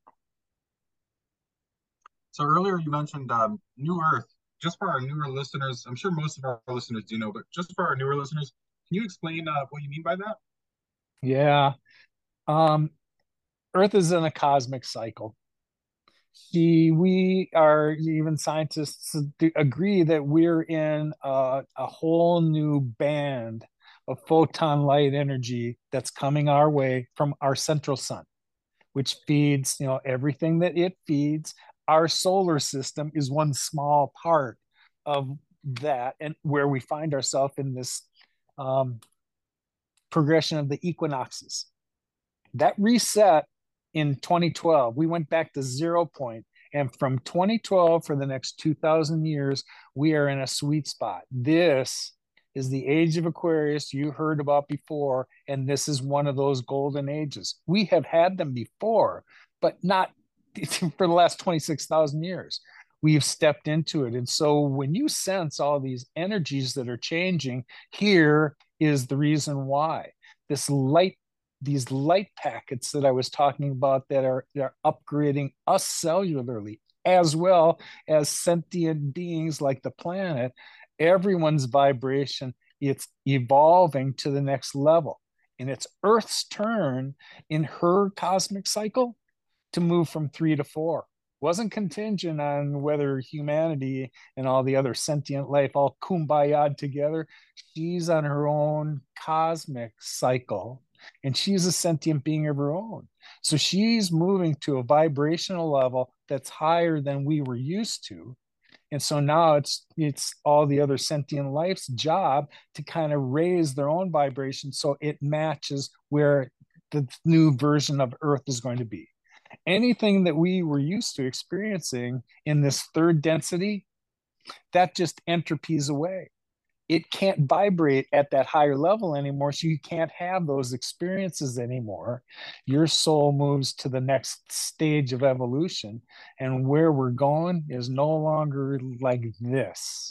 So earlier you mentioned um, New Earth. Just for our newer listeners, I'm sure most of our listeners do know, but just for our newer listeners, can you explain uh, what you mean by that? Yeah. Um, Earth is in a cosmic cycle. She, we are, even scientists agree that we're in a, a whole new band of photon light energy that's coming our way from our central sun, which feeds, you know, everything that it feeds. Our solar system is one small part of that, and where we find ourselves in this um, progression of the equinoxes. That reset in twenty twelve. We went back to zero point, and from twenty twelve for the next two thousand years, we are in a sweet spot. This is the age of Aquarius you heard about before, and this is one of those golden ages. We have had them before, but not for the last twenty-six thousand years. We've stepped into it. And so when you sense all these energies that are changing, here is the reason why. This light, these light packets that I was talking about that are, that are upgrading us cellularly, as well as sentient beings like the planet, everyone's vibration, it's evolving to the next level. And it's Earth's turn in her cosmic cycle to move from three to four. Wasn't contingent on whether humanity and all the other sentient life all kumbaya together. She's on her own cosmic cycle, and she's a sentient being of her own. So she's moving to a vibrational level that's higher than we were used to. And so now it's it's all the other sentient life's job to kind of raise their own vibration so it matches where the new version of Earth is going to be. Anything that we were used to experiencing in this third density, that just entropies away. It can't vibrate at that higher level anymore, so you can't have those experiences anymore. Your soul moves to the next stage of evolution, and where we're going is no longer like this.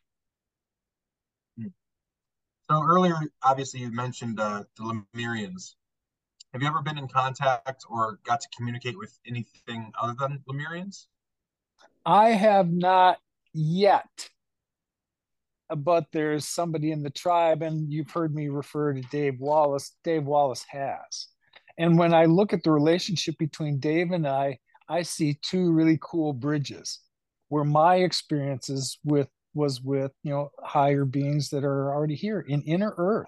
So earlier, obviously, you mentioned uh, the Lemurians. Have you ever been in contact or got to communicate with anything other than Lemurians? I have not yet, but there's somebody in the tribe, and you've heard me refer to Dave Wallace. Dave Wallace has. And when I look at the relationship between Dave and I, I see two really cool bridges where my experiences with was with, you know, higher beings that are already here in inner earth.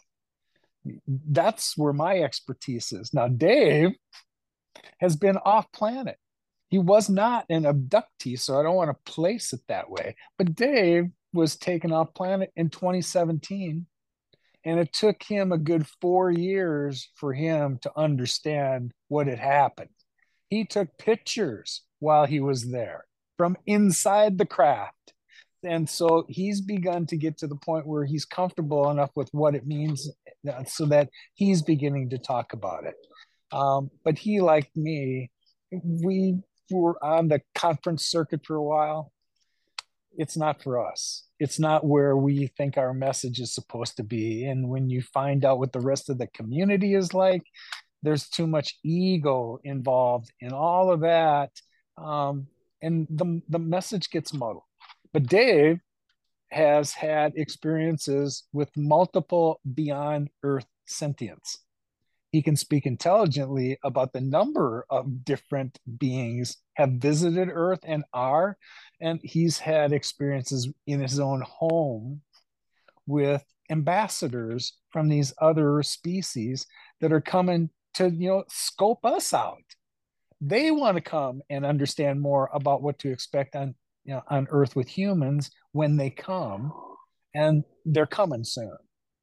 That's where my expertise is. Now, Dave has been off planet. He was not an abductee, so I don't want to place it that way. But Dave was taken off planet in twenty seventeen, and it took him a good four years for him to understand what had happened. He took pictures while he was there from inside the craft. And so he's begun to get to the point where he's comfortable enough with what it means so that he's beginning to talk about it. Um, but he, like me, we were on the conference circuit for a while. It's not for us. It's not where we think our message is supposed to be. And when you find out what the rest of the community is like, there's too much ego involved in all of that. Um, and the, the message gets muddled. But Dave has had experiences with multiple beyond Earth sentients. He can speak intelligently about the number of different beings have visited Earth and are, and he's had experiences in his own home with ambassadors from these other species that are coming to, you know, scope us out. They want to come and understand more about what to expect on, you know, on Earth with humans when they come, and they're coming soon.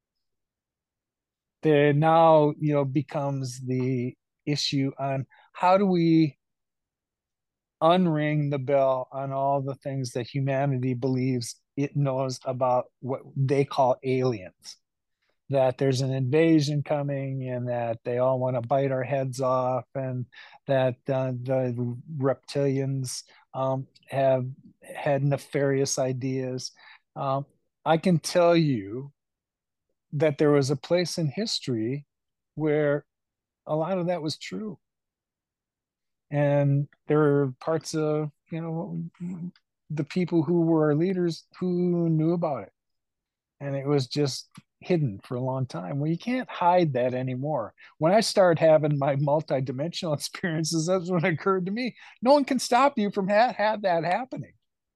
There now, you know, becomes the issue on how do we unring the bell on all the things that humanity believes it knows about what they call aliens. That there's an invasion coming, and that they all want to bite our heads off, and that uh, the reptilians um, have had nefarious ideas. Um, I can tell you that there was a place in history where a lot of that was true. And there are parts of, you know, the people who were our leaders who knew about it. And it was just, hidden for a long time. Well, you can't hide that anymore. When I started having my multidimensional experiences, that's when it occurred to me, no one can stop you from ha- have that happening.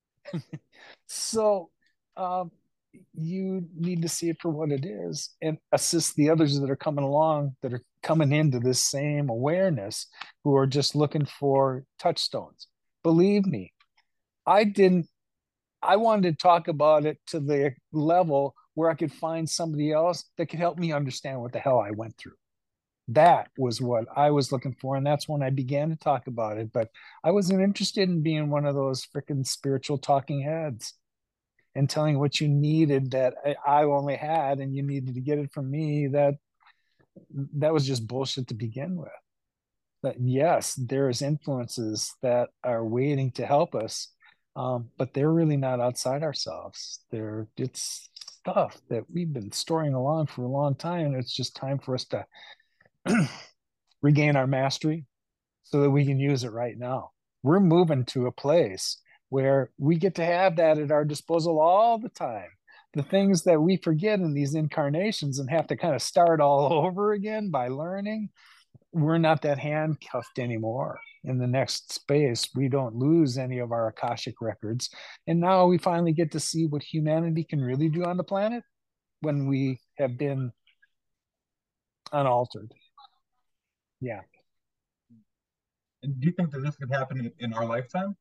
So um, you need to see it for what it is and assist the others that are coming along, that are coming into this same awareness, who are just looking for touchstones. Believe me, I didn't, I wanted to talk about it to the level where I could find somebody else that could help me understand what the hell I went through. That was what I was looking for. And that's when I began to talk about it. But I wasn't interested in being one of those freaking spiritual talking heads and telling what you needed that I only had and you needed to get it from me. That that was just bullshit to begin with. But yes, there's influences that are waiting to help us, um, but they're really not outside ourselves. They're it's stuff that we've been storing along for a long time. It's just time for us to regain our mastery so that we can use it right now. We're moving to a place where we get to have that at our disposal all the time. The things that we forget in these incarnations and have to kind of start all over again by learning, we're not that handcuffed anymore. In the next space, we don't lose any of our Akashic records. And now we finally get to see what humanity can really do on the planet when we have been unaltered. Yeah. And do you think that this could happen in our lifetime?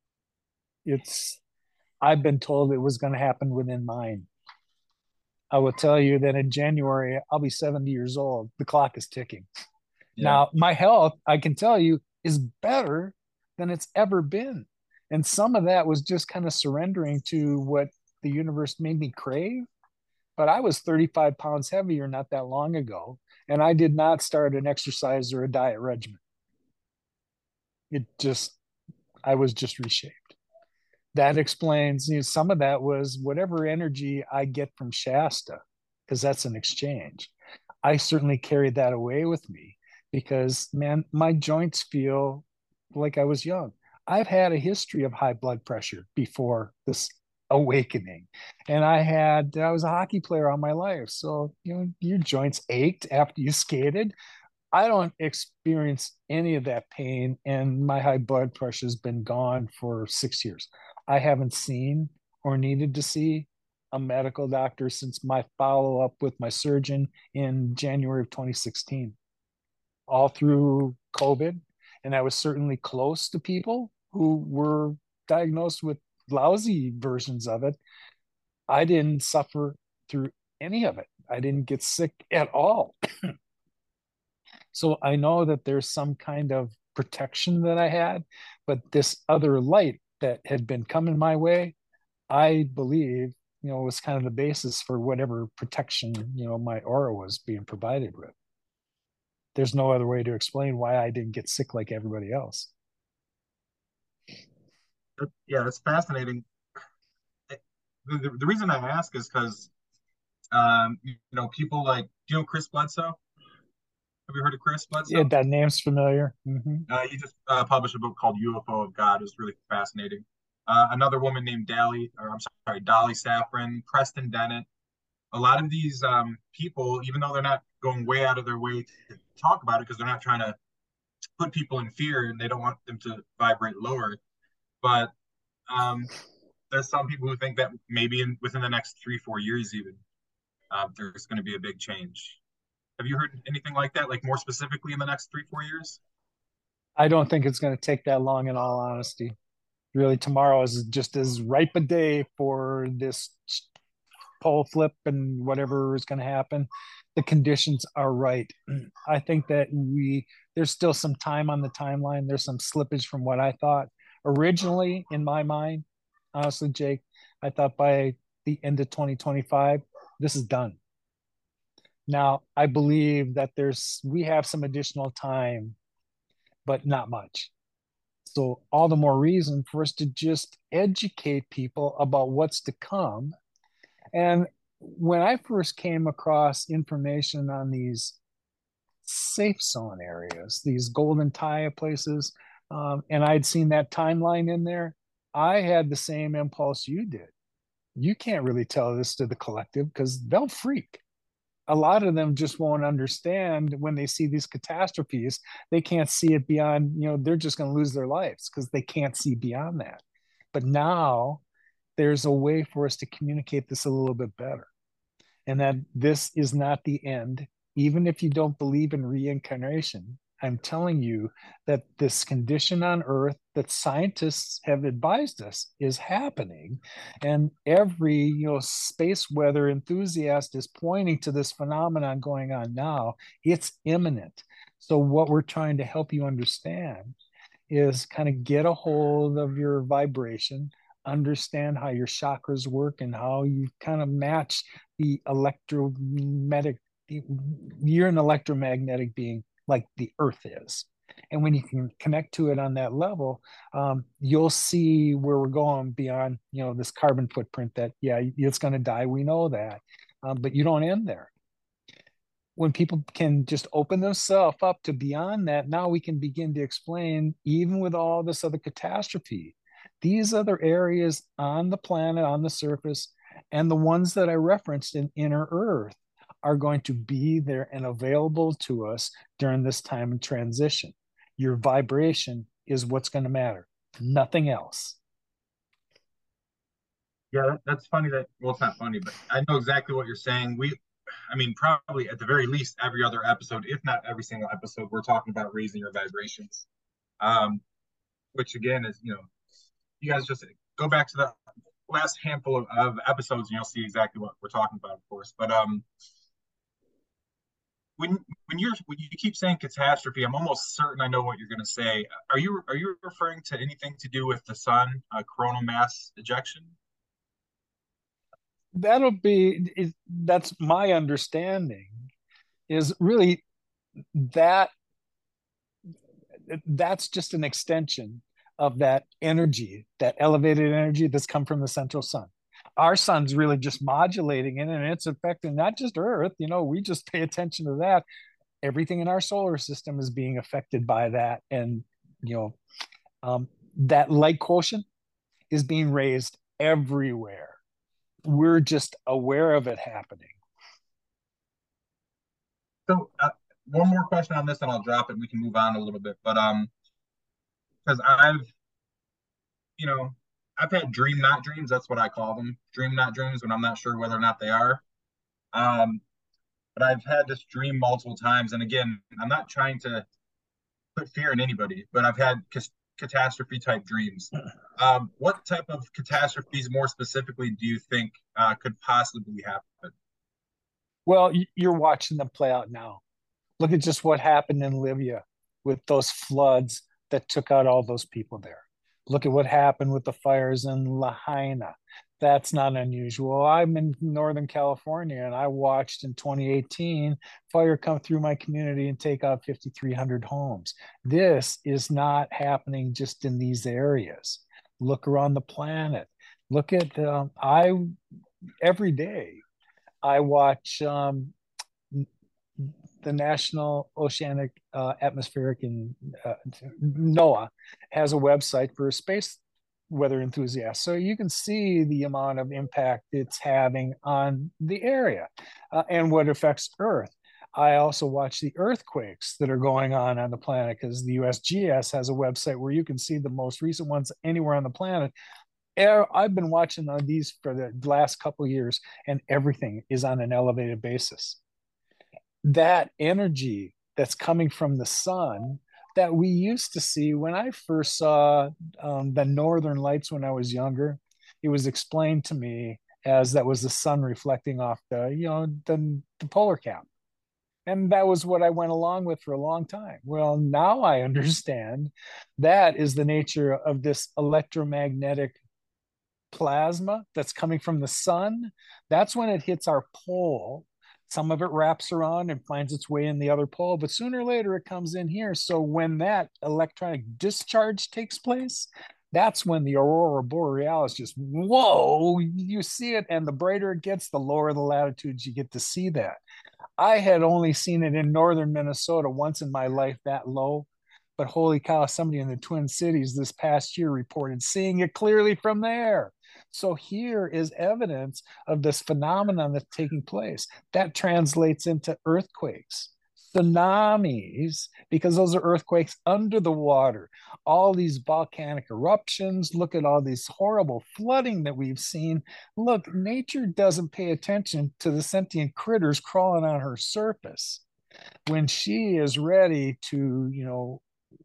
It's, I've been told it was going to happen within mine. I will tell you that in January, I'll be seventy years old. The clock is ticking. Yeah. Now, my health, I can tell you, is better than it's ever been. And some of that was just kind of surrendering to what the universe made me crave. But I was thirty-five pounds heavier not that long ago. And I did not start an exercise or a diet regimen. It just, I was just reshaped. That explains, you know, some of that was whatever energy I get from Shasta, because that's an exchange. I certainly carried that away with me because, man, my joints feel like I was young. I've had a history of high blood pressure before this awakening. And I had, I was a hockey player all my life. So, you know, your joints ached after you skated. I don't experience any of that pain, and my high blood pressure has been gone for six years. I haven't seen or needed to see a medical doctor since my follow up with my surgeon in January of twenty sixteen, all through COVID. And I was certainly close to people who were diagnosed with lousy versions of it. I didn't suffer through any of it, I didn't get sick at all. So I know that there's some kind of protection that I had, but this other light that had been coming my way, I believe, you know, was kind of the basis for whatever protection, you know, my aura was being provided with. There's no other way to explain why I didn't get sick like everybody else. Yeah, that's fascinating. The, the, the reason I ask is because, um, you know, people like, do you know Chris Bledsoe? Have you heard of Chris Yeah, Bledsoe? that name's familiar. Mm-hmm. Uh, he just uh, published a book called U F O of God. It was really fascinating. Uh, another woman named Dally, or I'm sorry, Dolly Safran, Preston Dennett. A lot of these um, people, even though they're not going way out of their way to talk about it because they're not trying to put people in fear and they don't want them to vibrate lower, but um, there's some people who think that maybe in, within the next three, four years, even uh, there's going to be a big change. Have you heard anything like that? Like more specifically in the next three, four years? I don't think it's going to take that long, in all honesty. Really, tomorrow is just as ripe a day for this pole flip and whatever is going to happen. The conditions are right. I think that we there's still some time on the timeline. There's some slippage from what I thought originally in my mind. Honestly, Jake, I thought by the end of twenty twenty-five, this is done. Now, I believe that there's we have some additional time, but not much. So all the more reason for us to just educate people about what's to come. And when I first came across information on these safe zone areas, these golden tie places, um, and I'd seen that timeline in there, I had the same impulse you did. You can't really tell this to the collective because they'll freak. a lot of them just won't understand when they see these catastrophes. They can't see it beyond, you know, they're just going to lose their lives because they can't see beyond that. But now there's a way for us to communicate this a little bit better, and that this is not the end. Even if you don't believe in reincarnation, I'm telling you that this condition on Earth that scientists have advised us is happening. And every, you know, space weather enthusiast is pointing to this phenomenon going on now. It's imminent. So what we're trying to help you understand is kind of get a hold of your vibration, understand how your chakras work and how you kind of match the electromagnetic. You're an electromagnetic being like the earth is. And when you can connect to it on that level, um, you'll see where we're going beyond, you know, this carbon footprint that, yeah, it's going to die. We know that. Um, but you don't end there. When people can just open themselves up to beyond that, now we can begin to explain, even with all this other catastrophe, these other areas on the planet, on the surface, and the ones that I referenced in inner Earth are going to be there and available to us during this time of transition. Your vibration is what's going to matter, nothing else. Yeah, that's funny that, well, it's not funny, but I know exactly what you're saying. We, I mean, probably at the very least, every other episode, if not every single episode, we're talking about raising your vibrations. Um, which again is, you know, you guys just go back to the last handful of, of episodes and you'll see exactly what we're talking about, of course. But um, when when you're when you keep saying catastrophe, I'm almost certain I know what you're going to say. Are you are you referring to anything to do with the sun, uh, coronal mass ejection? That'll be, that's my understanding, is really that that's just an extension of that energy, that elevated energy that's come from the central sun. Our sun's really just modulating it, and it's affecting not just Earth. You know, we just pay attention to that. Everything in our solar system is being affected by that, and you know, um, that light quotient is being raised everywhere. We're just aware of it happening. So uh, one more question on this, and I'll drop it. And we can move on a little bit, but um, because I've you know I've had dream not dreams. That's what I call them, dream not dreams, when I'm not sure whether or not they are. Um, but I've had this dream multiple times, and again, I'm not trying to put fear in anybody, but I've had c- catastrophe type dreams. Um, what type of catastrophes, more specifically, do you think uh, could possibly happen? Well, you're watching them play out now. Look at just what happened in Libya with those floods that took out all those people there. Look at what happened with the fires in Lahaina. That's not unusual. I'm in Northern California and I watched in twenty eighteen fire come through my community and take out five thousand three hundred homes. This is not happening just in these areas. Look around the planet. Look at, um, I, every day, I watch um, the National Oceanic uh, Atmospheric and uh, NOAA has a website for space weather enthusiasts. So you can see the amount of impact it's having on the area uh, and what affects Earth. I also watch the earthquakes that are going on on the planet because the U S G S has a website where you can see the most recent ones anywhere on the planet. I've been watching these for the last couple of years, and everything is on an elevated basis. That energy that's coming from the sun that we used to see when I first saw um, the northern lights when I was younger, it was explained to me as that was the sun reflecting off the, you know, the, the polar cap. And that was what I went along with for a long time. Well, now I understand that is the nature of this electromagnetic plasma that's coming from the sun. That's when it hits our pole. Some of it wraps around and finds its way in the other pole, but sooner or later it comes in here. So when that electronic discharge takes place, that's when the aurora borealis just, whoa, you see it. And the brighter it gets, the lower the latitudes you get to see that. I had only seen it in northern Minnesota once in my life that low. But holy cow, somebody in the Twin Cities this past year reported seeing it clearly from there. So here is evidence of this phenomenon that's taking place. That translates into earthquakes, tsunamis, because those are earthquakes under the water, all these volcanic eruptions. Look at all this horrible flooding that we've seen. Look, nature doesn't pay attention to the sentient critters crawling on her surface. When she is ready to, you know,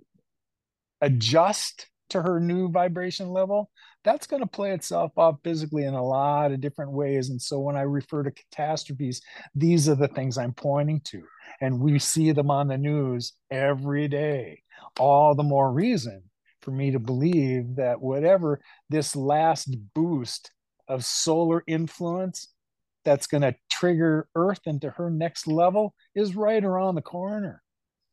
adjust to her new vibration level, that's going to play itself out physically in a lot of different ways. And so when I refer to catastrophes, these are the things I'm pointing to. And we see them on the news every day. All the more reason for me to believe that whatever this last boost of solar influence that's going to trigger Earth into her next level is right around the corner.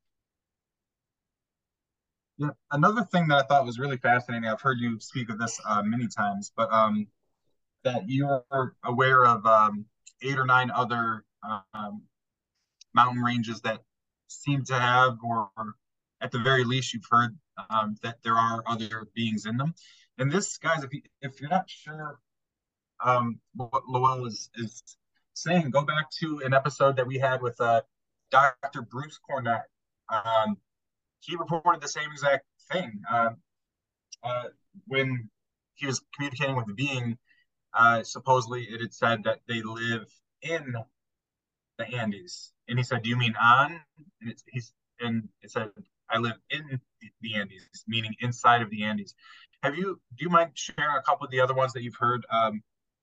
Yeah, another thing that I thought was really fascinating, I've heard you speak of this uh, many times, but um, that you're aware of um, eight or nine other um, mountain ranges that seem to have, or at the very least, you've heard um, that there are other beings in them. And this, guys, if you, if you're not sure um, what Lowell is is saying, go back to an episode that we had with uh, Doctor Bruce Cornett. Um, he reported the same exact thing. Uh, uh, when he was communicating with the being, uh, supposedly it had said that they live in the Andes, and he said, "Do you mean on?" And it's he's and it said, "I live in the Andes," meaning inside of the Andes. Have you? Do you mind sharing a couple of the other ones that you've heard? Um,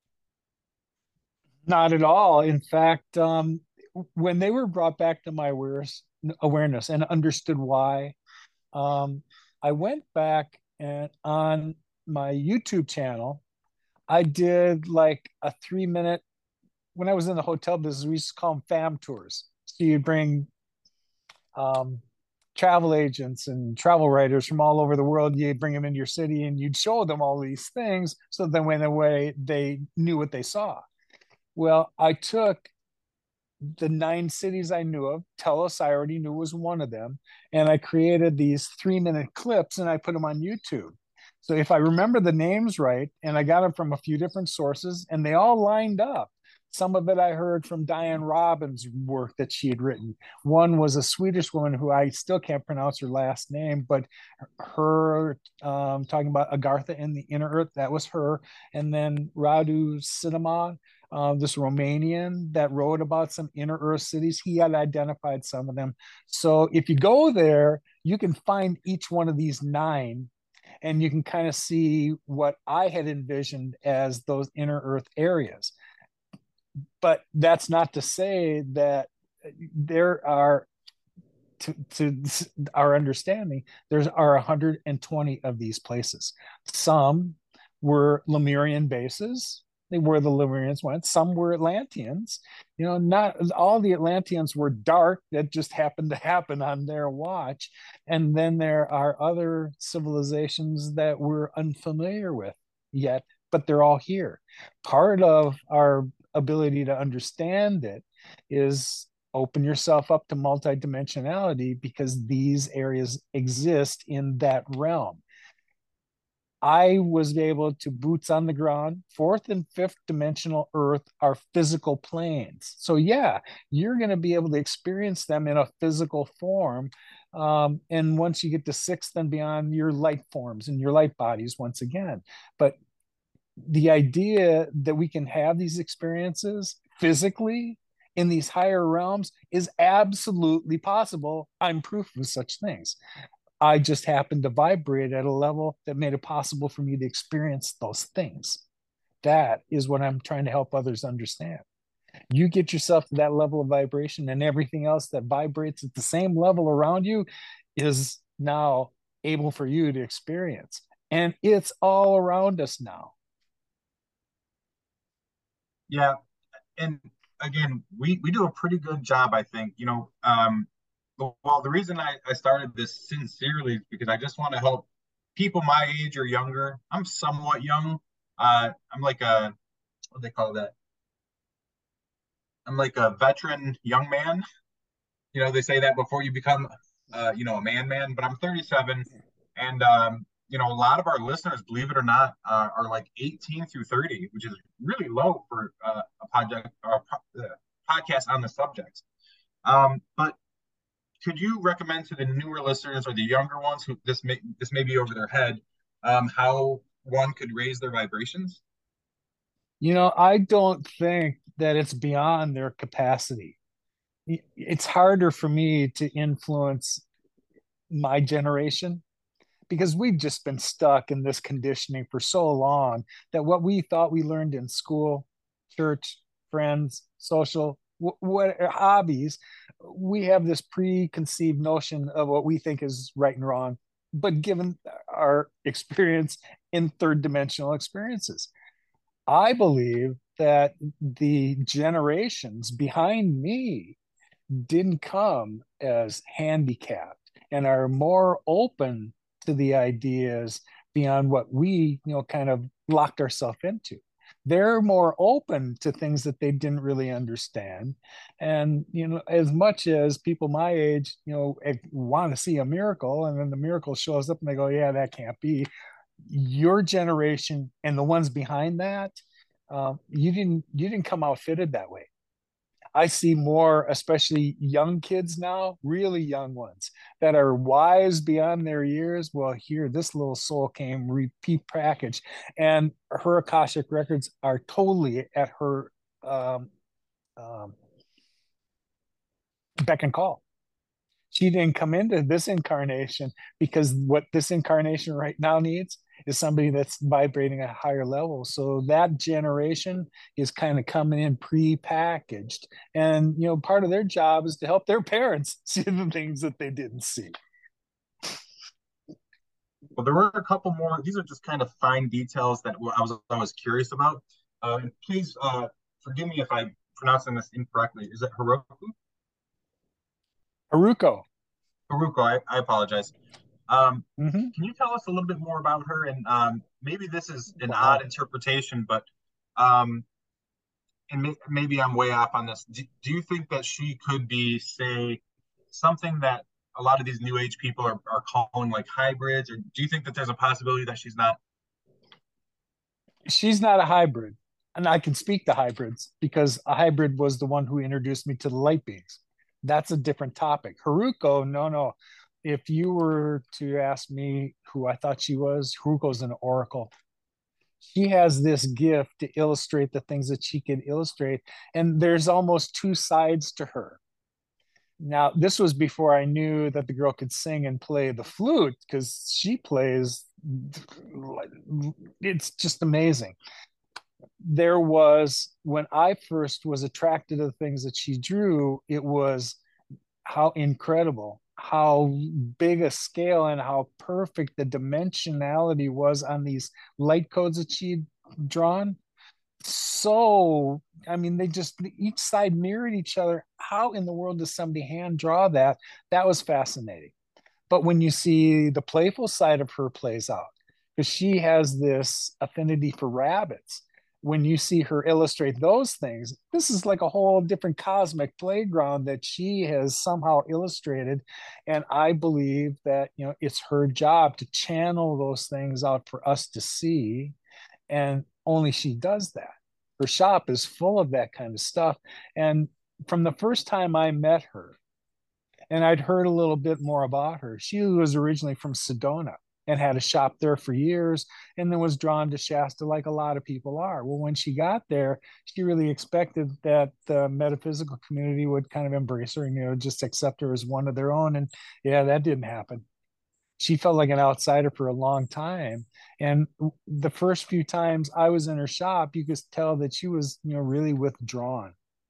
Not at all. In fact, um, when they were brought back to my awareness, awareness and understood why, um, I went back and on my YouTube channel, I did like a three minute. When I was in the hotel business, we used to call them fam tours. So you bring um, travel agents and travel writers from all over the world. You bring them into your city and you'd show them all these things. So then when away, they knew what they saw. Well, I took the nine cities I knew of. Tellus, I already knew was one of them. And I created these three minute clips and I put them on YouTube. So if I remember the names right, and I got them from a few different sources, and they all lined up. Some of it I heard from Diane Robbins' work that she had written. One was a Swedish woman who I still can't pronounce her last name, but her um, talking about Agartha in the Inner Earth, that was her. And then Radu Cinema, uh, this Romanian that wrote about some inner earth cities. He had identified some of them. So if you go there, you can find each one of these nine and you can kind of see what I had envisioned as those inner earth areas. But that's not to say that there are, to, to our understanding, there are one hundred twenty of these places. Some were Lemurian bases. They were the Lemurians went. Some were Atlanteans. You know, not all the Atlanteans were dark. That just happened to happen on their watch. And then there are other civilizations that we're unfamiliar with yet, but they're all here. Part of our ability to understand it is open yourself up to multidimensionality because these areas exist in that realm. I was able to boots on the ground. Fourth and fifth dimensional Earth are physical planes. So, yeah, you're going to be able to experience them in a physical form. Um, and once you get to sixth and beyond, your light forms and your light bodies once again. But the idea that we can have these experiences physically in these higher realms is absolutely possible. I'm proof of such things. I just happened to vibrate at a level that made it possible for me to experience those things. That is what I'm trying to help others understand. You get yourself to that level of vibration, and everything else that vibrates at the same level around you is now able for you to experience. And it's all around us now. yeah, and again, we we do a pretty good job, I think. You know, um, well, the reason I, I started this sincerely is because I just want to help people my age or younger. I'm somewhat young. Uh, I'm like a what do they call that? I'm like a veteran young man. You know, they say that before you become, uh, you know, a man, man. But I'm thirty-seven, and um, you know, a lot of our listeners, believe it or not, uh, are like eighteen through thirty, which is really low for uh, a project or a uh, podcast on the subject. Um, but could you recommend to the newer listeners or the younger ones who this may this may be over their head, um, how one could raise their vibrations? You know, I don't think that it's beyond their capacity. It's harder for me to influence my generation because we've just been stuck in this conditioning for so long that what we thought we learned in school, church, friends, social, what, what hobbies, we have this preconceived notion of what we think is right and wrong. But given our experience in third dimensional experiences, I believe that the generations behind me didn't come as handicapped and are more open to the ideas beyond what we, you know, kind of locked ourselves into. They're more open to things that they didn't really understand. And, you know, as much as people my age, you know, want to see a miracle, and then the miracle shows up and they go, yeah, that can't be. Your generation and the ones behind that, um, you didn't you didn't come out fitted that way. I see more, especially young kids now, really young ones that are wise beyond their years. Well, here, this little soul came repeat packaged, and her Akashic records are totally at her um, um, beck and call. She didn't come into this incarnation because what this incarnation right now needs is somebody that's vibrating at a higher level. So that generation is kind of coming in pre-packaged. And you know, part of their job is to help their parents see the things that they didn't see. Well, there were a couple more. These are just kind of fine details that I was I was curious about. Uh, and please uh, forgive me if I'm pronouncing this incorrectly. Is it Heroku? Haruko. Haruko, I, I apologize. Um, Mm-hmm. can you tell us a little bit more about her? And um, maybe this is an odd Wow. interpretation, but um, and may, maybe I'm way off on this. Do, do you think that she could be, say, something that a lot of these new age people are, are calling like hybrids, or do you think that there's a possibility that she's not? She's not a hybrid. And I can speak to hybrids because a hybrid was the one who introduced me to the light beings. That's a different topic. Haruko, no, no. If you were to ask me who I thought she was, Haruko's an oracle. She has this gift to illustrate the things that she can illustrate. And there's almost two sides to her. Now, this was before I knew that the girl could sing and play the flute because she plays, it's just amazing. There was, when I first was attracted to the things that she drew, it was how incredible, how big a scale, and how perfect the dimensionality was on these light codes that she'd drawn. So, I mean, they just each side mirrored each other. How in the world does somebody hand draw that? That was fascinating. But when you see the playful side of her plays out, because she has this affinity for rabbits, when you see her illustrate those things, this is like a whole different cosmic playground that she has somehow illustrated. And I believe that, you know, it's her job to channel those things out for us to see. And only she does that. Her shop is full of that kind of stuff. And from the first time I met her, and I'd heard a little bit more about her. She was originally from Sedona and had a shop there for years, and then was drawn to Shasta like a lot of people are. Well, when she got there, she really expected that the metaphysical community would kind of embrace her and, you know, just accept her as one of their own. And yeah, that didn't happen. She felt like an outsider for a long time. And the first few times I was in her shop, you could tell that she was, you know, really withdrawn.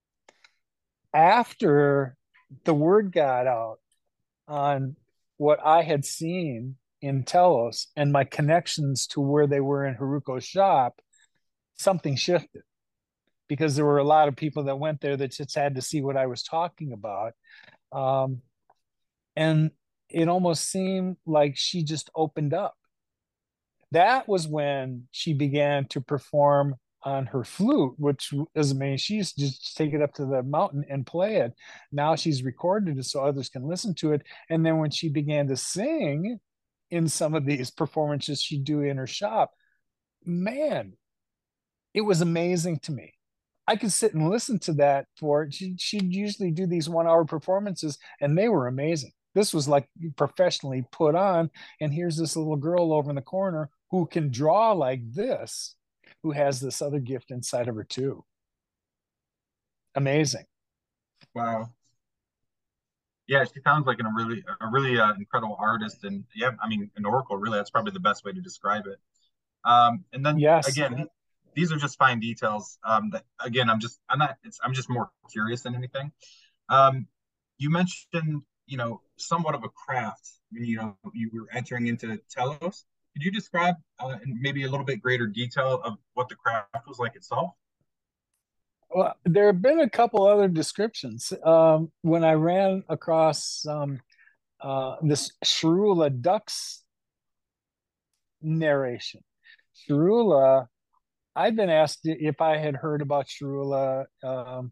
After the word got out on what I had seen in Telos and my connections to where they were in Haruko's shop, something shifted because there were a lot of people that went there that just had to see what I was talking about. Um, and it almost seemed like she just opened up. That was when she began to perform on her flute, which is amazing. She used to just take it up to the mountain and play it. Now she's recorded it so others can listen to it. And then when she began to sing in some of these performances she'd do in her shop, man, it was amazing to me. I could sit and listen to that for she, she'd usually do these one hour performances and they were amazing. This was like professionally put on. And here's this little girl over in the corner who can draw like this, who has this other gift inside of her too. Amazing. Wow. Yeah, she sounds like a really a really uh, incredible artist, and yeah, I mean, an oracle. Really, that's probably the best way to describe it. Um, and then Yes. again, these are just fine details. Um, that again, I'm just I'm not it's I'm just more curious than anything. Um, you mentioned, you know, somewhat of a craft. You know, you were entering into Telos. Could you describe uh, in maybe a little bit greater detail of what the craft was like itself? Well, there have been a couple other descriptions. Um, when I ran across um, uh, this Sharula Ducks narration, Sharula, I'd been asked if I had heard about Sharula um,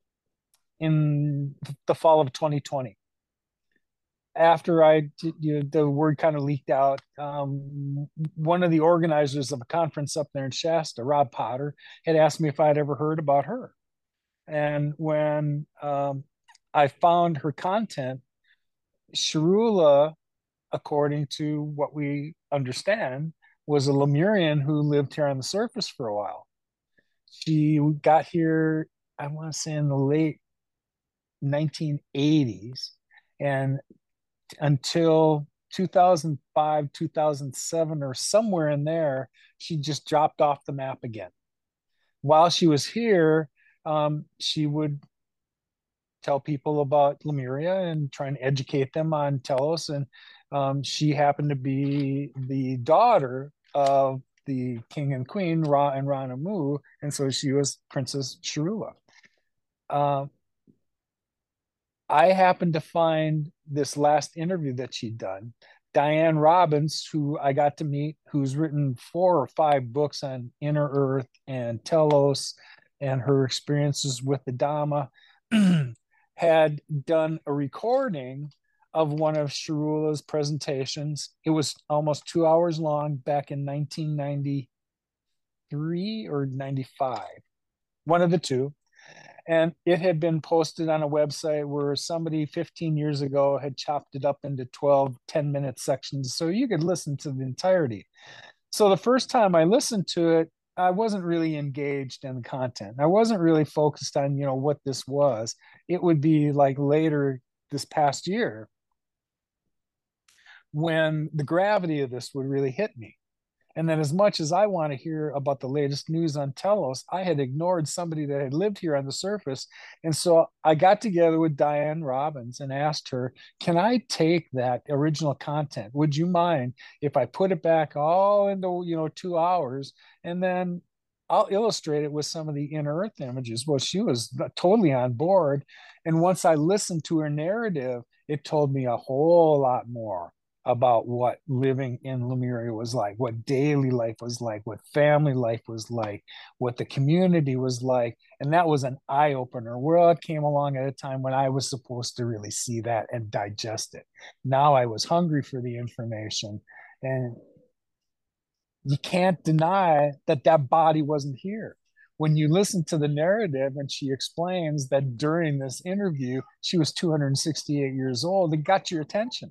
in the fall of twenty twenty. After I, you know, the word kind of leaked out, um, one of the organizers of a conference up there in Shasta, Rob Potter, had asked me if I'd ever heard about her. And when um, I found her content, Sharula, according to what we understand, was a Lemurian who lived here on the surface for a while. She got here, I want to say, in the late nineteen eighties, and until two thousand five, two thousand seven, or somewhere in there, she just dropped off the map again. While she was here, um, she would tell people about Lemuria and try and educate them on Telos. And um, she happened to be the daughter of the king and queen, Ra and Rana Mu. And so she was Princess Sharula. Uh, I happened to find this last interview that she'd done. Diane Robbins, who I got to meet, who's written four or five books on Inner Earth and Telos and her experiences with the Dhamma, had done a recording of one of Sharula's presentations. It was almost two hours long back in nineteen ninety-three or ninety-five, one of the two. And it had been posted on a website where somebody fifteen years ago had chopped it up into twelve ten minute sections so you could listen to the entirety. So the first time I listened to it, I wasn't really engaged in the content. I wasn't really focused on, you know, what this was. It would be like later this past year when the gravity of this would really hit me. And then, as much as I want to hear about the latest news on Telos, I had ignored somebody that had lived here on the surface. And so I got together with Diane Robbins and asked her, can I take that original content? Would you mind if I put it back all into, you know, two hours and then I'll illustrate it with some of the inner earth images? Well, she was totally on board. And once I listened to her narrative, it told me a whole lot more about what living in Lemuria was like, what daily life was like, what family life was like, what the community was like. And that was an eye opener. Well, it came along at a time when I was supposed to really see that and digest it. Now I was hungry for the information. And you can't deny that that body wasn't here. When you listen to the narrative and she explains that during this interview, she was two hundred sixty-eight years old, it got your attention.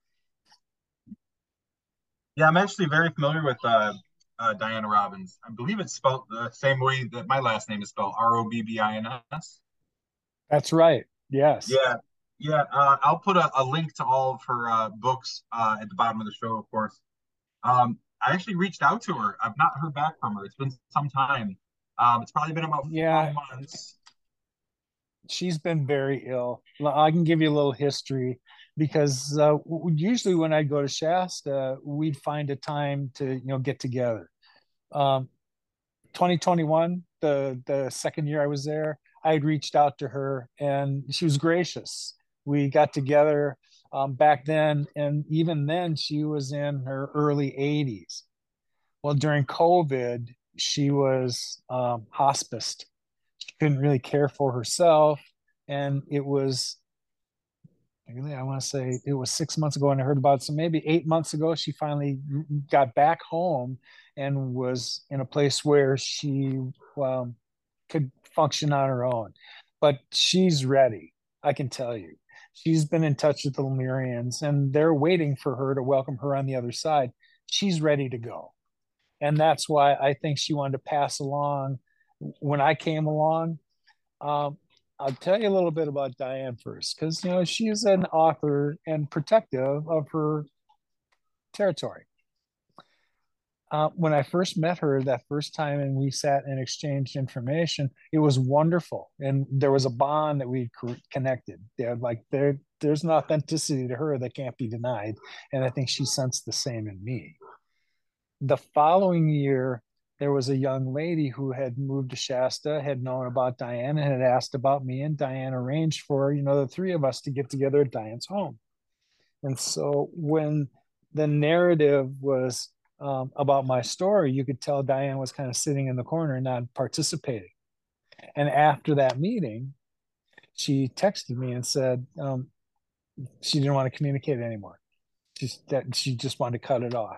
Yeah, I'm actually very familiar with uh, uh, Diana Robbins. I believe it's spelled the same way that my last name is spelled, R O B B I N S. That's right. Yes. Yeah, yeah. Uh, I'll put a, a link to all of her uh, books uh, at the bottom of the show, of course. Um, I actually reached out to her. I've not heard back from her. It's been some time. Um, it's probably been about four Yeah, months. she's been very ill. I can give you a little history because uh, usually when I go to Shasta, we'd find a time to, you know, get together. Um, twenty twenty-one, the the second year I was there, I had reached out to her and she was gracious. We got together um, back then, and even then she was in her early eighties. Well, during COVID, she was um, hospiced. She couldn't really care for herself, and it was I want to say it was six months ago, and I heard about it. So maybe eight months ago, she finally got back home and was in a place where she um, could function on her own. But she's ready, I can tell you. She's been in touch with the Lemurians, and they're waiting for her to welcome her on the other side. She's ready to go. And that's why I think she wanted to pass along when I came along. Um, I'll tell you a little bit about Diane first, because you know she's an author and protective of her territory. Uh, when I first met her that first time and we sat and exchanged information, it was wonderful, and there was a bond that we connected. Yeah, like there, there's an authenticity to her that can't be denied, and I think she sensed the same in me. The following year, there was a young lady who had moved to Shasta, had known about Diane, and had asked about me, and Diane arranged for, you know, the three of us to get together at Diane's home. And so when the narrative was um, about my story, you could tell Diane was kind of sitting in the corner and not participating. And after that meeting, she texted me and said um, she didn't want to communicate anymore. Just that she just wanted to cut it off.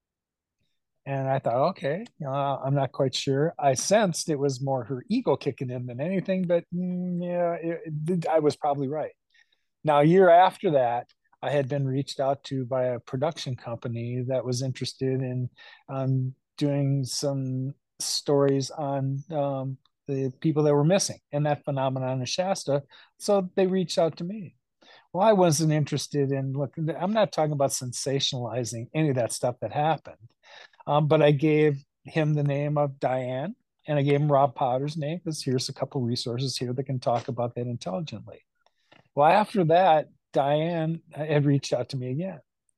And I thought, okay, uh, I'm not quite sure. I sensed it was more her ego kicking in than anything, but mm, yeah, it, it, I was probably right. Now, a year after that, I had been reached out to by a production company that was interested in um, doing some stories on um, the people that were missing and that phenomenon in Shasta. So they reached out to me. Well, I wasn't interested in look. I'm not talking about sensationalizing any of that stuff that happened, um, but I gave him the name of Diane, and I gave him Rob Potter's name because here's a couple resources here that can talk about that intelligently. Well, after that, Diane had reached out to me again.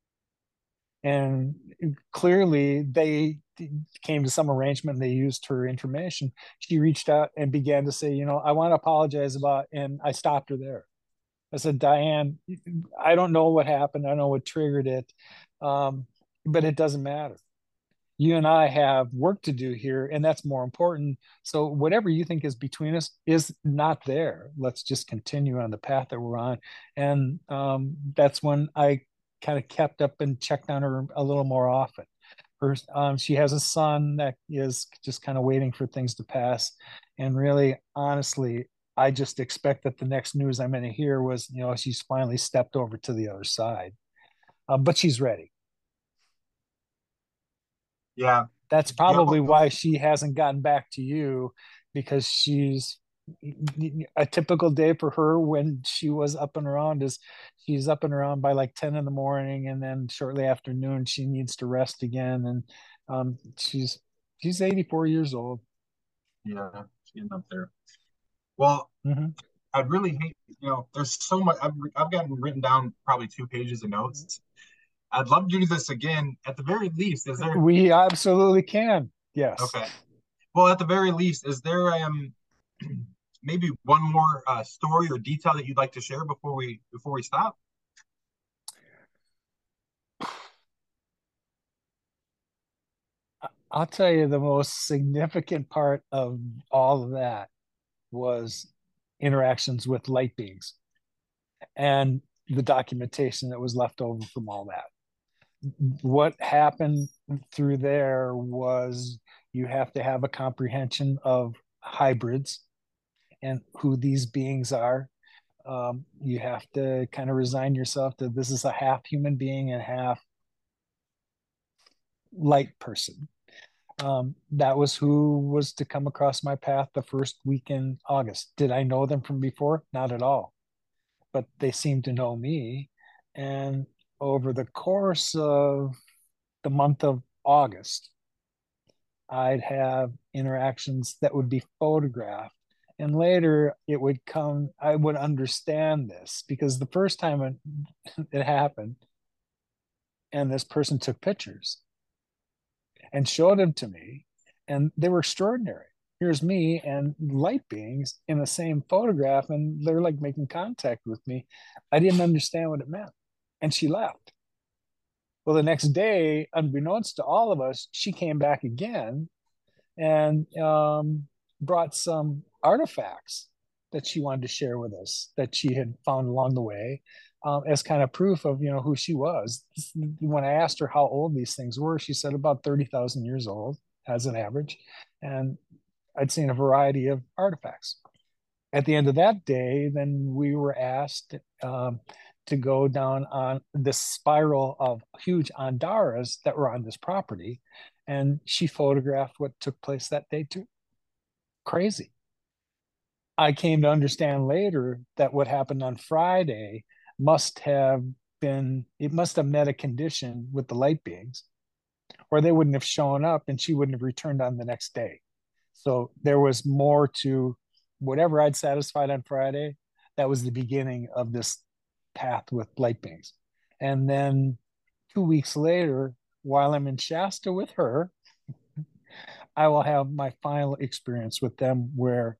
And clearly, they came to some arrangement. They used her information. She reached out and began to say, you know, I want to apologize about, and I stopped her there. I said, Diane, I don't know what happened. I don't know what triggered it, um, but it doesn't matter. You and I have work to do here, and that's more important. So whatever you think is between us is not there. Let's just continue on the path that we're on. And um, that's when I kind of kept up and checked on her a little more often. First, um, she has a son that is just kind of waiting for things to pass. And really, honestly, I just expect that the next news I'm going to hear was, you know, she's finally stepped over to the other side. Uh, but she's ready. Yeah. That's Yeah. probably why she hasn't gotten back to you, because she's a typical day for her when she was up and around is she's up and around by like ten in the morning, and then shortly after noon she needs to rest again. And um, she's she's eighty-four years old. Yeah, she's up there. Well, Mm-hmm. I'd really hate, you know, there's so much. I've, I've gotten written down probably two pages of notes. I'd love to do this again. At the very least, is there, We absolutely can. Yes. okay. Well, at the very least, is there um maybe one more uh, story or detail that you'd like to share before we before we stop? I'll tell you the most significant part of all of that was interactions with light beings and the documentation that was left over from all that. What happened through there was you have to have a comprehension of hybrids and who these beings are. Um, you have to kind of resign yourself to this is a half human being and half light person. Um, that was who was to come across my path the first week in August. Did I know them from before? Not at all, but they seemed to know me. And over the course of the month of August, I'd have interactions that would be photographed. And later it would come, I would understand this because the first time it, it happened, and this person took pictures and showed them to me, and they were extraordinary. Here's me and light beings in the same photograph, and they're like making contact with me. I didn't understand what it meant. And she left. Well, the next day, unbeknownst to all of us, she came back again and um, brought some artifacts. that she wanted to share with us that she had found along the way, um, as kind of proof of, you know, who she was. When I asked her how old these things were, she said about thirty thousand years old as an average. And I'd seen a variety of artifacts. At the end of that day, then we were asked um, to go down on this spiral of huge Andaras that were on this property. And she photographed what took place that day too. Crazy. I came to understand later that what happened on Friday must have been, it must have met a condition with the light beings, or they wouldn't have shown up and she wouldn't have returned on the next day. So there was more to whatever I'd satisfied on Friday. That was the beginning of this path with light beings. And then two weeks later, while I'm in Shasta with her, I will have my final experience with them where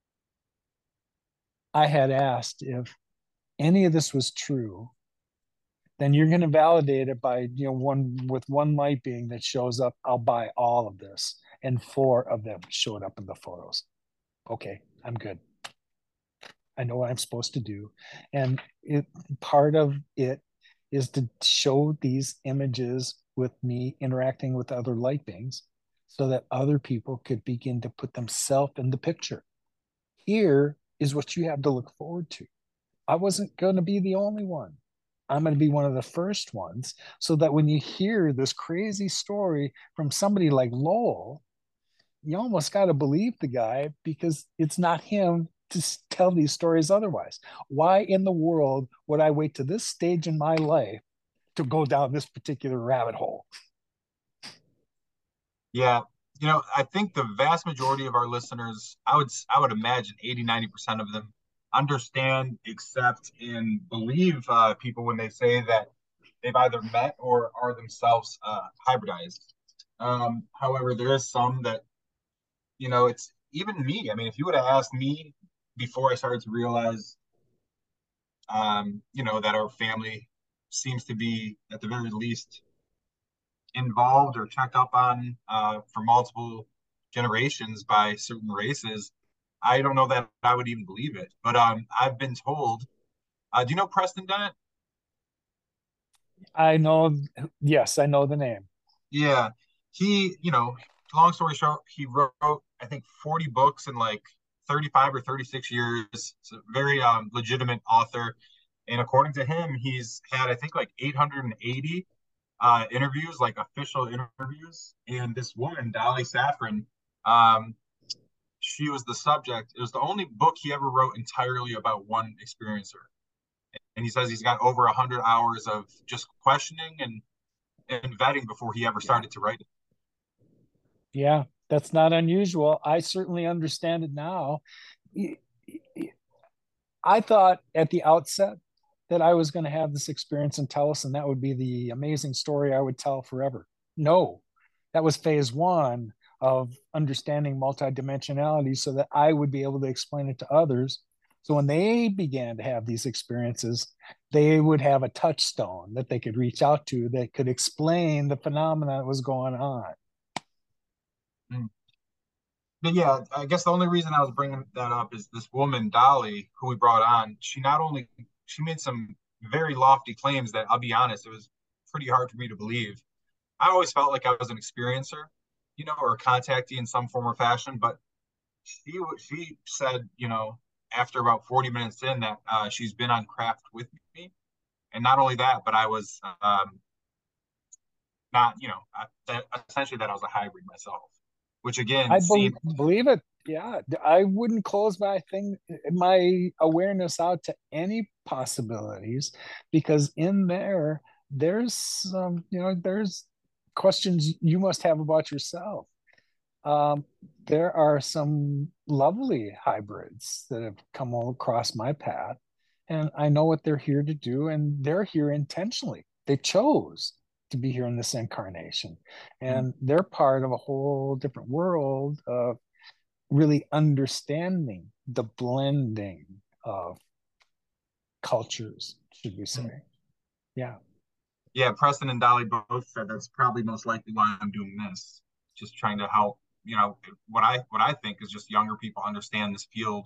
I had asked if any of this was true, then you're going to validate it by, you know, one with one light being that shows up. I'll buy all of this. And four of them showed up in the photos. Okay, I'm good. I know what I'm supposed to do. And it, part of it is to show these images with me interacting with other light beings so that other people could begin to put themselves in the picture. Here is what you have to look forward to. I wasn't going to be the only one. I'm going to be one of the first ones, so that when you hear this crazy story from somebody like Lowell, you almost got to believe the guy, because it's not him to tell these stories otherwise. Why in the world would I wait to this stage in my life to go down this particular rabbit hole? Yeah. You know, I think the vast majority of our listeners, I would I would imagine eighty, ninety percent of them understand, accept, and believe uh, people when they say that they've either met or are themselves uh, hybridized. Um, however, there is some that, you know, it's even me. I mean, if you would have asked me before I started to realize, um, you know, that our family seems to be at the very least involved or checked up on uh, for multiple generations by certain races, I don't know that I would even believe it. But um, I've been told. Uh, do you know Preston Dennett? I know, yes, I know the name. Yeah, he. You know, long story short, he wrote I think forty books in like thirty-five or thirty-six years. It's a very um, legitimate author, and according to him, he's had I think like eight hundred eighty uh, interviews, like official interviews. And this woman, Dolly Saffron, um, she was the subject. It was the only book he ever wrote entirely about one experiencer. And he says he's got over a hundred hours of just questioning and, and vetting before he ever Yeah. started to write it. Yeah, that's not unusual. I certainly understand it now. I thought at the outset that I was going to have this experience and tell us, and that would be the amazing story I would tell forever. No, that was phase one of understanding multidimensionality so that I would be able to explain it to others. So when they began to have these experiences, they would have a touchstone that they could reach out to that could explain the phenomena that was going on. Mm. But yeah, I guess the only reason I was bringing that up is this woman, Dolly, who we brought on. She not only she made some very lofty claims that I'll be honest, it was pretty hard for me to believe. I always felt like I was an experiencer, you know, or a contactee in some form or fashion. But she she said, you know, after about forty minutes in that uh, she's been on craft with me, and not only that, but I was um, not, you know, I, that, essentially that I was a hybrid myself, which again I be- seemed. believe it. Yeah, I wouldn't close my thing, my awareness out to any possibilities, because in there, there's some, you know, there's questions you must have about yourself. Um, there are some lovely hybrids that have come all across my path, and I know what they're here to do, and they're here intentionally. They chose to be here in this incarnation, Mm, and they're part of a whole different world of really understanding the blending of cultures, should we mm. say. Yeah. Yeah, Preston and Dolly both said that's probably most likely why I'm doing this. Just trying to help, you know, what I what I think is just younger people understand this field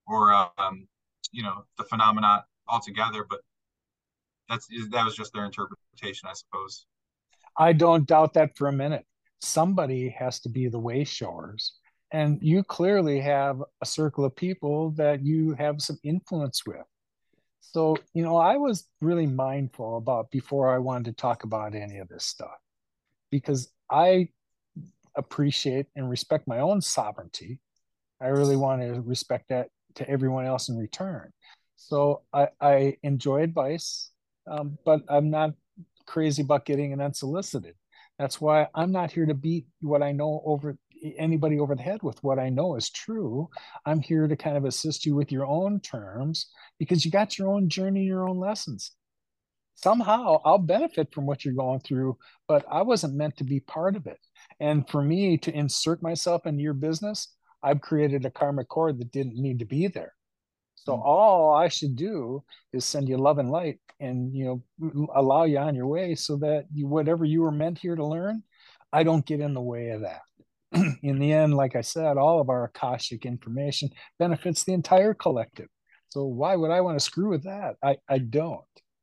or um, you know, the phenomena altogether. But that's that was just their interpretation, I suppose. I don't doubt that for a minute. Somebody has to be the way showers. And you clearly have a circle of people that you have some influence with. So, you know, I was really mindful about before I wanted to talk about any of this stuff because I appreciate and respect my own sovereignty. I really want to respect that to everyone else in return. So I, I enjoy advice, um, but I'm not crazy about getting it unsolicited. That's why I'm not here to beat what I know over anybody over the head with what I know is true. I'm here to kind of assist you with your own terms because you got your own journey, your own lessons. Somehow I'll benefit from what you're going through, but I wasn't meant to be part of it. And for me to insert myself into your business, I've created a karmic cord that didn't need to be there. So Mm. all I should do is send you love and light and, you know, allow you on your way so that you, whatever you were meant here to learn, I don't get in the way of that. In the end, like I said, all of our Akashic information benefits the entire collective. So why would I want to screw with that? I, I don't.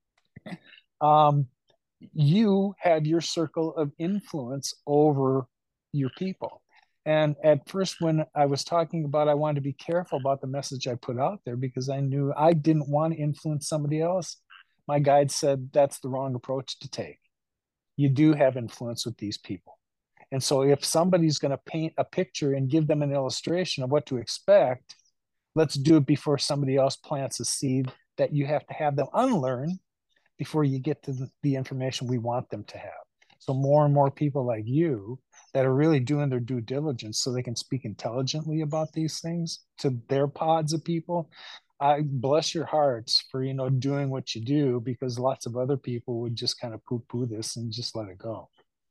Um, you have your circle of influence over your people. And at first, when I was talking about, I wanted to be careful about the message I put out there because I knew I didn't want to influence somebody else. My guide said that's the wrong approach to take. You do have influence with these people. And so, if somebody's going to paint a picture and give them an illustration of what to expect, let's do it before somebody else plants a seed that you have to have them unlearn before you get to the, the information we want them to have. So more and more people like you that are really doing their due diligence so they can speak intelligently about these things to their pods of people. I bless your hearts for, you know, doing what you do because lots of other people would just kind of poo poo this and just let it go.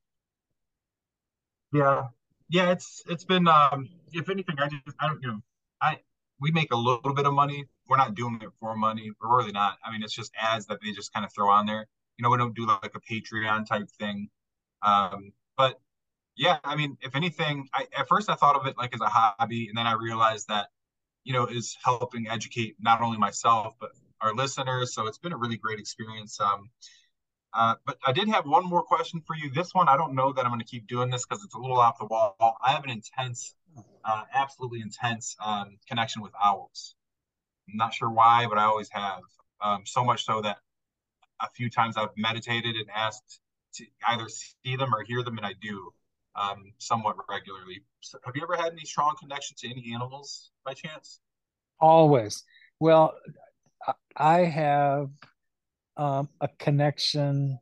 Yeah, yeah. It's it's been um, if anything, I just I don't you know I we make a little bit of money. We're not doing it for money. We're really not. I mean, it's just ads that they just kind of throw on there. You know, we don't do like a Patreon type thing. Um, but yeah, I mean, if anything, I at first I thought of it like as a hobby, and then I realized that you know is helping educate not only myself but our listeners. So it's been a really great experience. Um, uh, but I did have one more question for you. This one, I don't know that I'm going to keep doing this because it's a little off the wall. I have an intense, uh, absolutely intense um, connection with owls. I'm not sure why, but I always have. Um, so much so that a few times I've meditated and asked to either see them or hear them, and I do um, somewhat regularly. So have you ever had any strong connection to any animals by chance? Always. Well, I have um, a connection.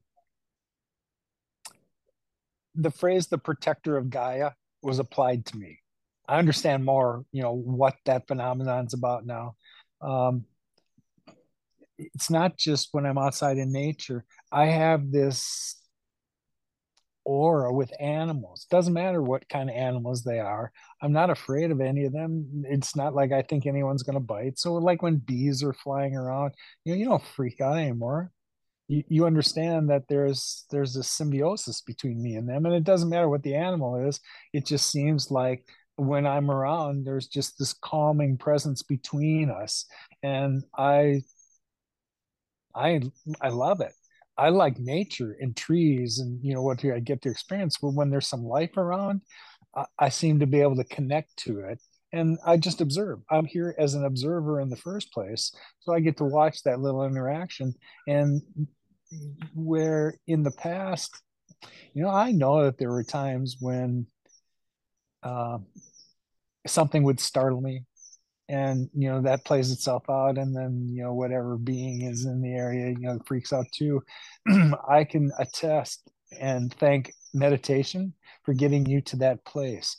The phrase "the protector of Gaia" was applied to me. I understand more, you know, what that phenomenon's about now. Um, it's not just when I'm outside in nature. I have this aura with animals. Doesn't matter what kind of animals they are. I'm not afraid of any of them. It's not like I think anyone's going to bite. So, like when bees are flying around, you know, you don't freak out anymore. You, you understand that there's there's a symbiosis between me and them, and it doesn't matter what the animal is. It just seems like when I'm around, there's just this calming presence between us, and I I I love it. I like nature and trees and you know what I get to experience. But when there's some life around, I, I seem to be able to connect to it. And I just observe. I'm here as an observer in the first place. So I get to watch that little interaction. And where in the past, you know, I know that there were times when uh, something would startle me and you know that plays itself out and then you know whatever being is in the area you know freaks out too. I can attest and thank meditation for getting you to that place.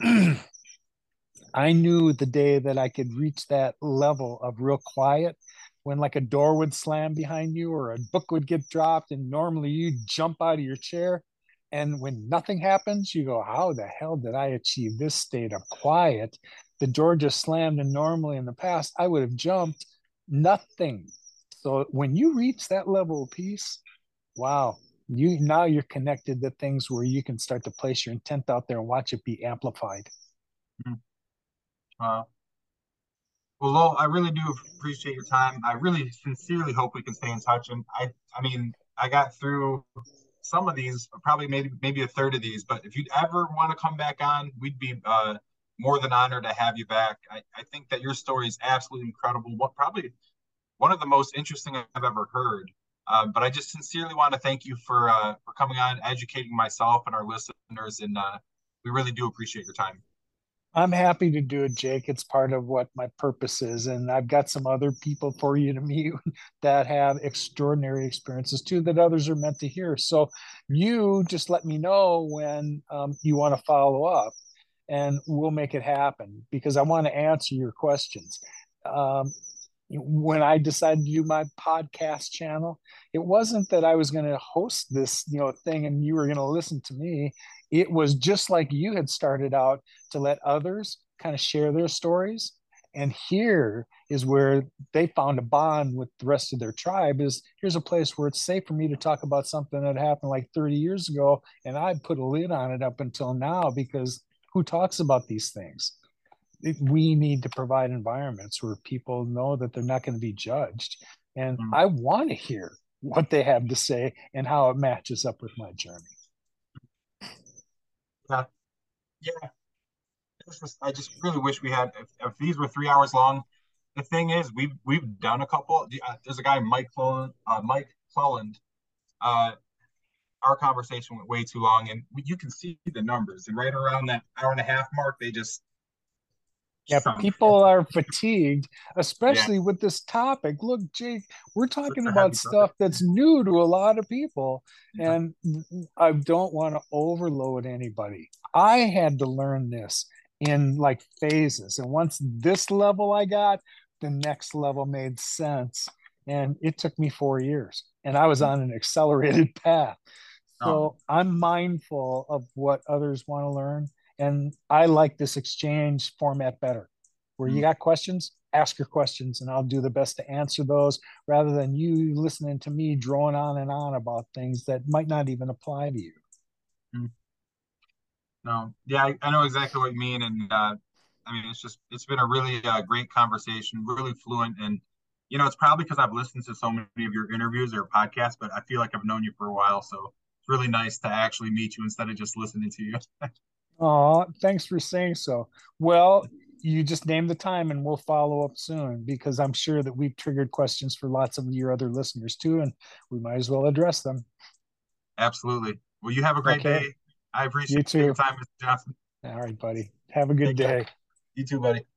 I knew the day that I could reach that level of real quiet when like a door would slam behind you or a book would get dropped and normally you jump out of your chair, and when nothing happens you go, how the hell did I achieve this state of quiet? The door just slammed and normally in the past I would have jumped. Nothing. So when you reach that level of peace, wow, you now you're connected to things where you can start to place your intent out there and watch it be amplified. Uh, Well, Lowell, I really do appreciate your time. I really sincerely hope we can stay in touch. And I, I mean, I got through some of these, probably maybe maybe a third of these. But if you'd ever want to come back on, we'd be uh, more than honored to have you back. I, I think that your story is absolutely incredible. What probably one of the most interesting I've ever heard. Um, but I just sincerely want to thank you for uh, for coming on, educating myself and our listeners, and uh, we really do appreciate your time. I'm happy to do it, Jake. It's part of what my purpose is. And I've got some other people for you to meet that have extraordinary experiences too that others are meant to hear. So you just let me know when um, you want to follow up and we'll make it happen because I want to answer your questions. Um, when I decided to do my podcast channel, it wasn't that I was going to host this, you know, thing and you were going to listen to me. It was just like you had started out to let others kind of share their stories. And here is where they found a bond with the rest of their tribe is here's a place where it's safe for me to talk about something that happened like thirty years ago. And I put a lid on it up until now because who talks about these things? We need to provide environments where people know that they're not going to be judged. And Mm. I want to hear what they have to say and how it matches up with my journey. Yeah, yeah. Just, I just really wish we had. If, if these were three hours long, the thing is, we've we've done a couple. Uh, there's a guy, Mike Cleland, uh, Mike Cleland. Uh, our conversation went way too long, and you can see the numbers. And right around that hour and a half mark, they just Yeah, sunk. people are fatigued, Yeah, especially with this topic. Look, Jake, we're it's talking a about heavy stuff subject. that's new to a lot of people, Yeah. and I don't want to overload anybody. I had to learn this in like phases, and once this level I got, the next level made sense, and it took me four years, and I was on an accelerated path. Oh, So I'm mindful of what others want to learn. And I like this exchange format better, where you mm, got questions, ask your questions, and I'll do the best to answer those rather than you listening to me drone on and on about things that might not even apply to you. mm. No, yeah, I, I know exactly what you mean, and uh, I mean it's just it's been a really uh, great conversation, really fluent, and you know it's probably because I've listened to so many of your interviews or podcasts, but I feel like I've known you for a while, so it's really nice to actually meet you instead of just listening to you. Oh, thanks for saying so. Well, you just name the time and we'll follow up soon because I'm sure that we've triggered questions for lots of your other listeners too, and we might as well address them. Absolutely. Well, you have a great Okay. day. I appreciate You your too. time, Mister Johnson. All right, buddy. Have a good Take care. day. You too, buddy.